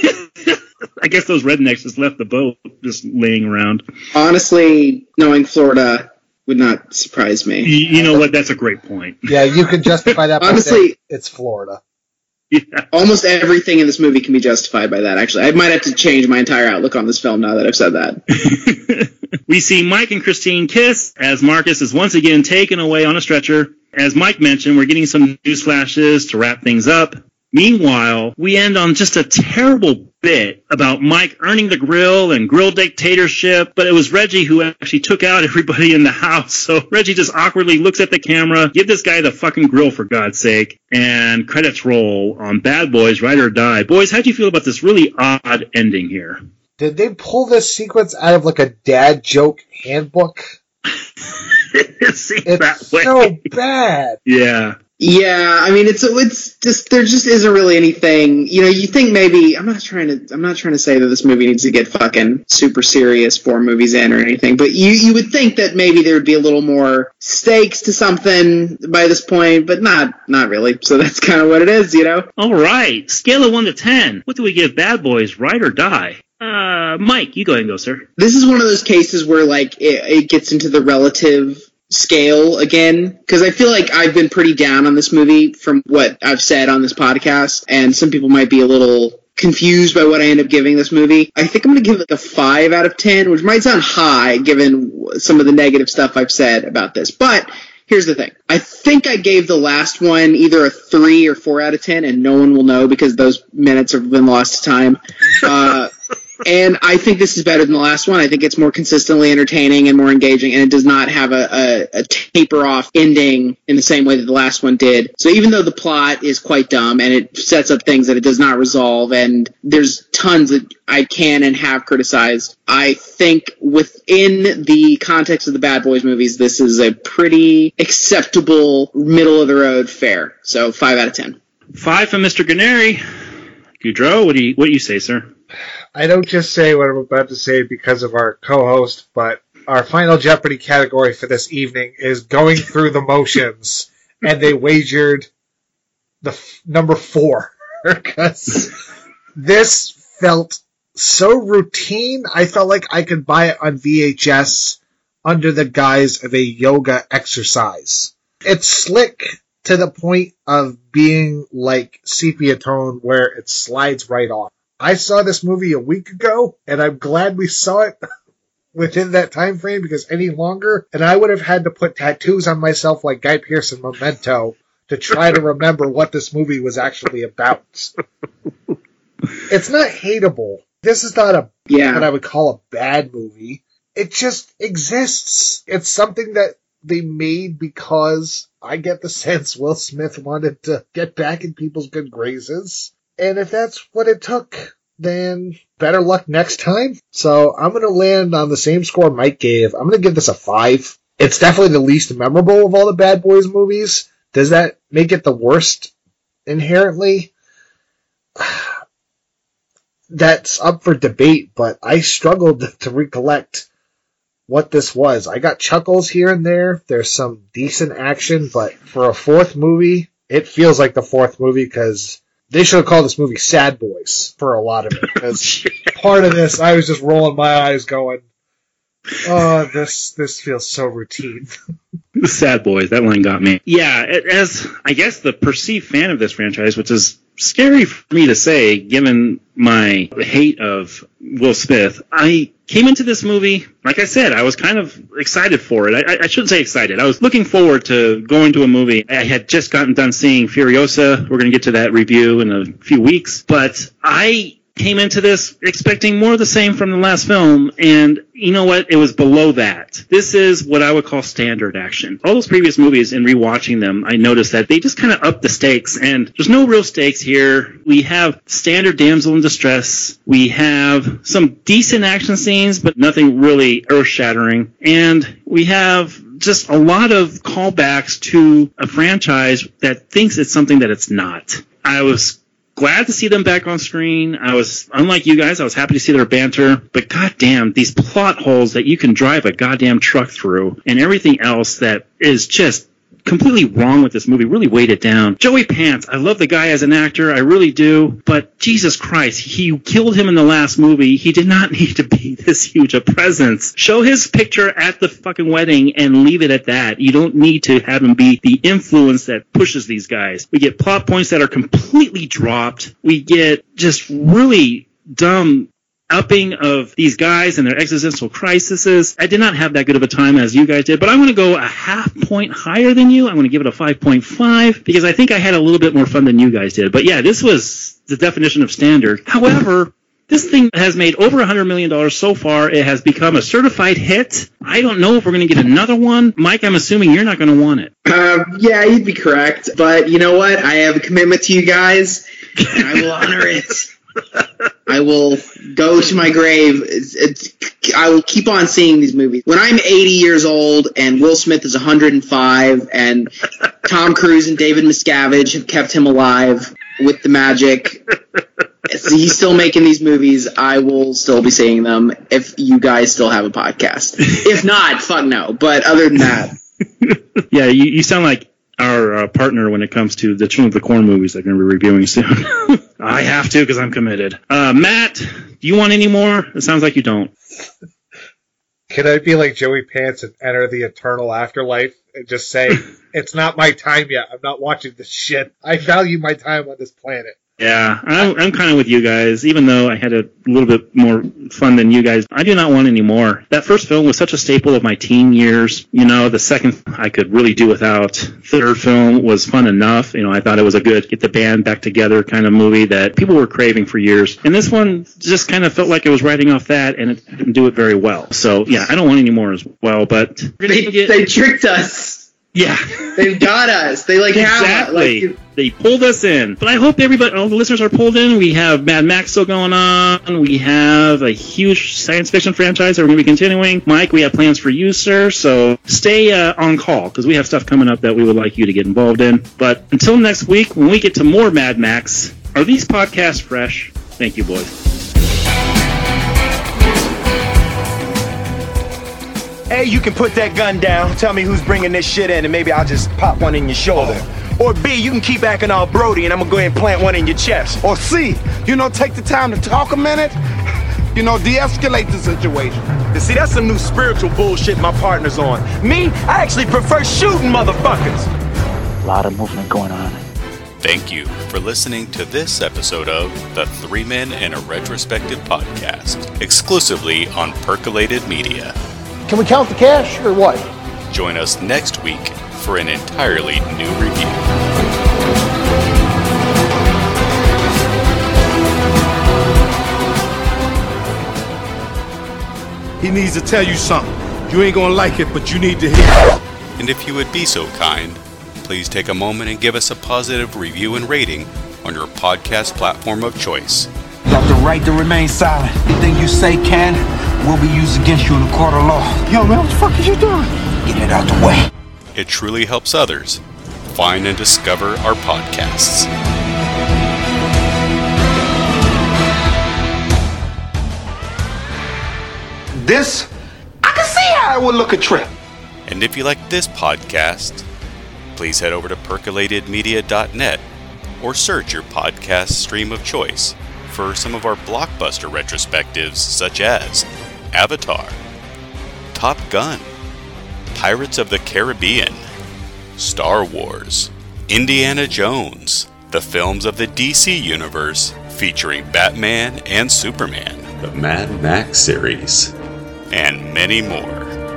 I guess those rednecks just left the boat just laying around. Honestly, knowing Florida would not surprise me. You, you know what? That's a great point. Yeah, you can justify that by Honestly, saying it's Florida. Yeah. Almost everything in this movie can be justified by that, actually. I might have to change my entire outlook on this film now that I've said that. We see Mike and Christine kiss as Marcus is once again taken away on a stretcher. As Mike mentioned, we're getting some news flashes to wrap things up. Meanwhile, we end on just a terrible bit about Mike earning the grill and grill dictatorship, but it was Reggie who actually took out everybody in the house. So Reggie just awkwardly looks at the camera, give this guy the fucking grill for God's sake, and credits roll on Bad Boys Ride or Die. Boys, how'd you feel about this really odd ending here? Did they pull this sequence out of like a dad joke handbook? it seems it's that way. so bad. Yeah. Yeah, I mean, it's it's just there just isn't really anything. You know, you think maybe I'm not trying to I'm not trying to say that this movie needs to get fucking super serious four movies in or anything, but you you would think that maybe there would be a little more stakes to something by this point, but not not really. So that's kind of what it is, you know. All right, scale of one to ten. What do we give Bad Boys? Ride or die? Uh, Mike, you go ahead and go, sir. This is one of those cases where like it, it gets into the relative scale again, because I feel like I've been pretty down on this movie from what I've said on this podcast, and some people might be a little confused by what I end up giving this movie. I think I'm going to give it a five out of ten, which might sound high given some of the negative stuff I've said about this, but here's the thing. I think I gave the last one either a three or four out of ten, and no one will know because those minutes have been lost to time. Uh, And I think this is better than the last one. I think it's more consistently entertaining and more engaging, and it does not have a, a, a taper-off ending in the same way that the last one did. So even though the plot is quite dumb and it sets up things that it does not resolve, and there's tons that I can and have criticized, I think within the context of the Bad Boys movies, this is a pretty acceptable, middle-of-the-road fare. So five out of ten. Five from Mister Gennari. Goudreau, what do you what do you say, sir? I don't just say what I'm about to say because of our co-host, but our final Jeopardy category for this evening is going through the motions, and they wagered the f- number four because this felt so routine. I felt like I could buy it on V H S under the guise of a yoga exercise. It's slick to the point of being like sepia tone where it slides right off. I saw this movie a week ago, and I'm glad we saw it within that time frame, because any longer, and I would have had to put tattoos on myself like Guy Pearce in Memento to try to remember what this movie was actually about. It's not hateable. This is not a yeah. what I would call a bad movie. It just exists. It's something that they made because I get the sense Will Smith wanted to get back in people's good graces. And if that's what it took, then better luck next time. So I'm going to land on the same score Mike gave. I'm going to give this a five. It's definitely the least memorable of all the Bad Boys movies. Does that make it the worst inherently? That's up for debate, but I struggled to recollect what this was. I got chuckles here and there. There's some decent action, but for a fourth movie, it feels like the fourth movie because they should have called this movie Sad Boys for a lot of it. Because part of this, I was just rolling my eyes going, oh, this this feels so routine. Sad Boys, that line got me. Yeah, as, I guess, the perceived fan of this franchise, which is scary for me to say, given my hate of Will Smith, I came into this movie, like I said, I was kind of excited for it. I, I shouldn't say excited. I was looking forward to going to a movie. I had just gotten done seeing Furiosa. We're going to get to that review in a few weeks. But I came into this expecting more of the same from the last film, and you know what? It was below that. This is what I would call standard action. All those previous movies, in rewatching them, I noticed that they just kind of upped the stakes, and there's no real stakes here. We have standard damsel in distress. We have some decent action scenes, but nothing really earth-shattering. And we have just a lot of callbacks to a franchise that thinks it's something that it's not. I was glad to see them back on screen. I was, unlike you guys, I was happy to see their banter. But goddamn, these plot holes that you can drive a goddamn truck through and everything else that is just completely wrong with this movie really weighed it down. Joey Pants, I love the guy as an actor, I really do, but Jesus Christ, he killed him in the last movie. He did not need to be this huge a presence. Show his picture at the fucking wedding and leave it at that. You don't need to have him be the influence that pushes these guys. We get plot points that are completely dropped. We get just really dumb upping of these guys and their existential crises. I did not have that good of a time as you guys did, but I want to go a half point higher than you. I want to give it a five point five because I think I had a little bit more fun than you guys did. But yeah, this was the definition of standard. However, this thing has made over one hundred million dollars so far. It has become a certified hit. I don't know if we're going to get another one. Mike, I'm assuming you're not going to want it. Uh, yeah, you'd be correct. But you know what? I have a commitment to you guys, and I will honor it. I will go to my grave. It's, it's, I will keep on seeing these movies. When I'm eighty years old and Will Smith is one hundred five and Tom Cruise and David Miscavige have kept him alive with the magic, he's still making these movies, I will still be seeing them if you guys still have a podcast. If not, fuck no. But other than that. Yeah, you, you sound like our uh, partner when it comes to the Children of the Corn movies they're going to be reviewing soon. I have to because I'm committed. Uh, Matt, do you want any more? It sounds like you don't. Can I be like Joey Pants and enter the eternal afterlife and just say, it's not my time yet. I'm not watching this shit. I value my time on this planet. Yeah, I'm, I'm kind of with you guys. Even though I had a little bit more fun than you guys, I do not want any more. That first film was such a staple of my teen years. You know, the second I could really do without. Third film was fun enough. You know, I thought it was a good get the band back together kind of movie that people were craving for years. And this one just kind of felt like it was riding off that, and it didn't do it very well. So, yeah, I don't want any more as well. But they, get... they tricked us. Yeah. They've got us. They like exactly. have like, they pulled us in. But I hope everybody, all the listeners are pulled in. We have Mad Max still going on. We have a huge science fiction franchise that we're going to be continuing. Mike, we have plans for you, sir. So stay uh, on call because we have stuff coming up that we would like you to get involved in. But until next week, when we get to more Mad Max, are these podcasts fresh? Thank you, boys. A, you can put that gun down, tell me who's bringing this shit in, and maybe I'll just pop one in your shoulder. Or B, you can keep acting all Brody, and I'm gonna go ahead and plant one in your chest. Or C, you know, take the time to talk a minute, you know, de-escalate the situation. You see, that's some new spiritual bullshit my partner's on. Me, I actually prefer shooting motherfuckers. A lot of movement going on. Thank you for listening to this episode of The Three Men and a Retrospective Podcast, exclusively on Percolated Media. Can we count the cash, or what? Join us next week for an entirely new review. He needs to tell you something. You ain't gonna like it, but you need to hear it. And if you would be so kind, please take a moment and give us a positive review and rating on your podcast platform of choice. You have the right to remain silent. Anything you say can will be used against you in a court of law. Yo, man, what the fuck are you doing? Get it out the way. It truly helps others find and discover our podcasts. This, I can see how it would look a trip. And if you like this podcast, please head over to percolated media dot net or search your podcast stream of choice for some of our blockbuster retrospectives such as Avatar, Top Gun, Pirates of the Caribbean, Star Wars, Indiana Jones, the films of the D C Universe featuring Batman and Superman, the Mad Max series, and many more.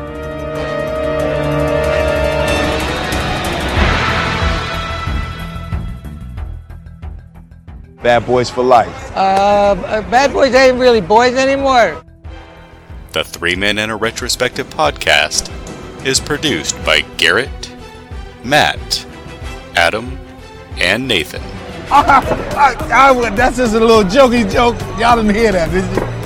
Bad Boys for Life. Uh, Bad Boys ain't really boys anymore. The Three Men and a Retrospective Podcast is produced by Garrett, Matt, Adam, and Nathan. I, I, I, that's just a little jokey joke. Y'all didn't hear that,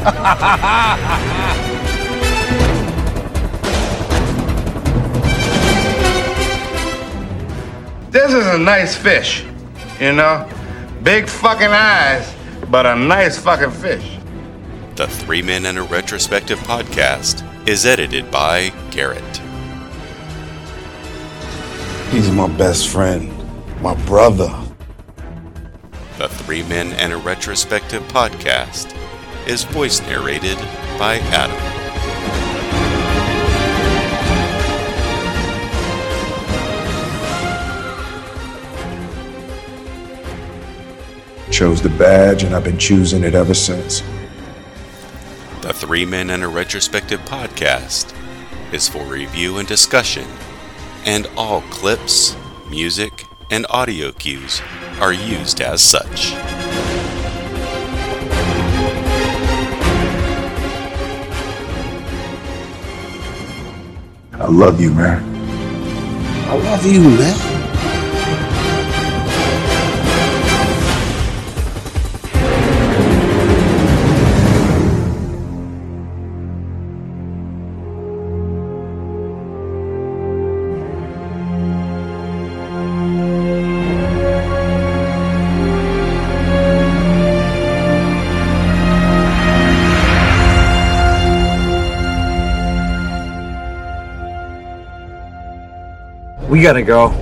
did you? This is a nice fish, you know? Big fucking eyes, but a nice fucking fish. The Three Men and a Retrospective Podcast is edited by Garrett. He's my best friend, my brother. The Three Men and a Retrospective Podcast is voice narrated by Adam. Chose the badge, and I've been choosing it ever since. The Three Men and a Retrospective Podcast is for review and discussion, and all clips, music, and audio cues are used as such. I love you, man. I love you, man. We gotta go.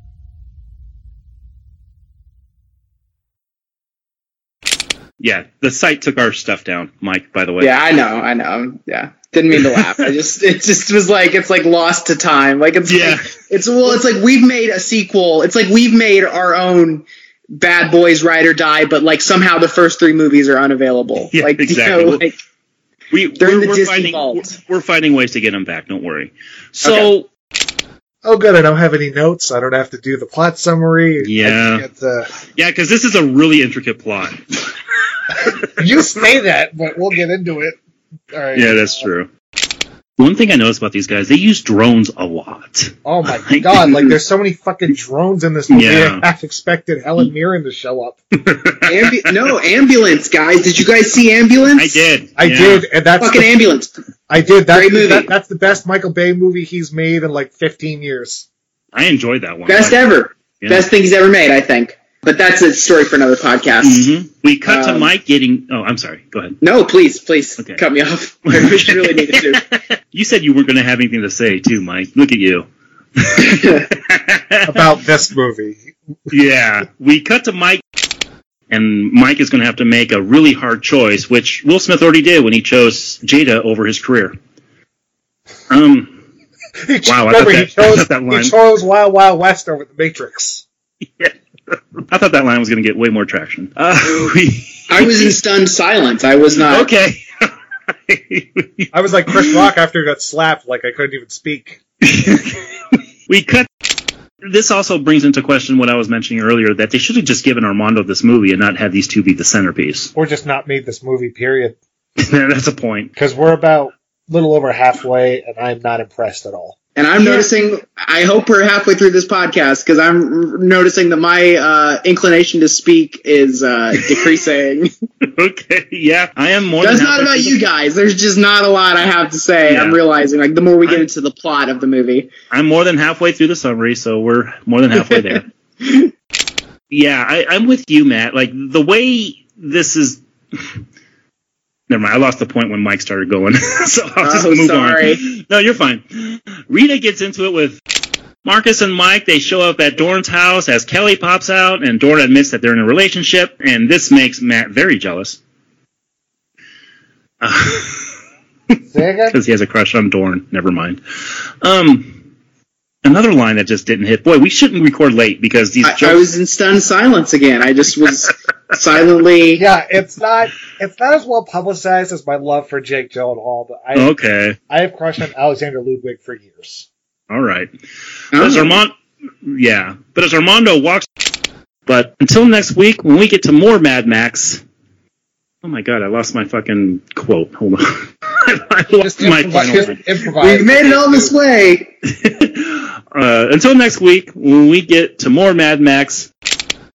Yeah, the site took our stuff down, Mike, by the way. Yeah, I know, I know. Yeah. Didn't mean to laugh. I just, it just was like, it's like lost to time. Like, it's, yeah. like, it's, well, it's like we've made a sequel. It's like we've made our own Bad Boys Ride or Die, but like somehow the first three movies are unavailable. Yeah, like, exactly. You know, like, we, they're we're, in the we're Disney finding, vault. We're, we're finding ways to get them back, don't worry. So, okay. Oh, good. I don't have any notes. I don't have to do the plot summary. Yeah. Get the... Yeah, because this is a really intricate plot. You say that, but we'll get into it. All right. Yeah, that's true. One thing I noticed about these guys, they use drones a lot. Oh my god, like there's so many fucking drones in this movie. Yeah. I half expected Helen Mirren to show up. Ambu- no, Ambulance, guys. Did you guys see Ambulance? I did. I yeah. did, and that's fucking the, Ambulance. I did. That's Great the, movie. that, that's the best Michael Bay movie he's made in like fifteen years. I enjoyed that one. Best like, ever. Yeah. Best thing he's ever made, I think. But that's a story for another podcast. Mm-hmm. We cut Um, to Mike getting... Oh, I'm sorry. Go ahead. No, please, please Okay. cut me off. I really needed to. You said you weren't going to have anything to say, too, Mike. Look at you. About this movie. Yeah. We cut to Mike, and Mike is going to have to make a really hard choice, which Will Smith already did when he chose Jada over his career. Um... He ch- Wow, I remember, thought he, that- chose, that line- he chose Wild Wild West over The Matrix. Yeah. I thought that line was going to get way more traction. Uh, we, I was in stunned silence. I was not. okay. I was like Chris Rock after he got slapped, like I couldn't even speak. We cut. This also brings into question what I was mentioning earlier, that they should have just given Armando this movie and not had these two be the centerpiece. Or just not made this movie, period. That's a point. Because we're about a little over halfway, and I'm not impressed at all. And I'm Yeah. noticing, I hope we're halfway through this podcast, because I'm r- noticing that my uh, inclination to speak is uh, decreasing. Okay, yeah. I am more That's than not halfway about through you the- guys. There's just not a lot I have to say. Yeah. I'm realizing, like, the more we get into the plot of the movie. I'm more than halfway through the summary, so we're more than halfway there. Yeah, I, I'm with you, Matt. Like, the way this is... Never mind, I lost the point when Mike started going, so I'll just Oh, move sorry. on. No, you're fine. Rita gets into it with Marcus and Mike. They show up at Dorn's house as Kelly pops out, and Dorn admits that they're in a relationship, and this makes Matt very jealous. Say again? Because he has a crush on Dorn. Never mind. Um, another line that just didn't hit. Boy, we shouldn't record late because these I, jokes... I was in stunned silence again. I just was silently... Yeah, it's not it's not as well publicized as my love for Jake Gyllenhaal, but I Okay. I have crushed on Alexander Ludwig for years. All right. Oh. But as Armand, yeah. But as Armando walks, but until next week when we get to more Mad Max. Oh my God! I lost my fucking quote. Hold on. I lost Just my improvise. final. Just improvise. We've made it all this way. Uh, until next week when we get to more Mad Max.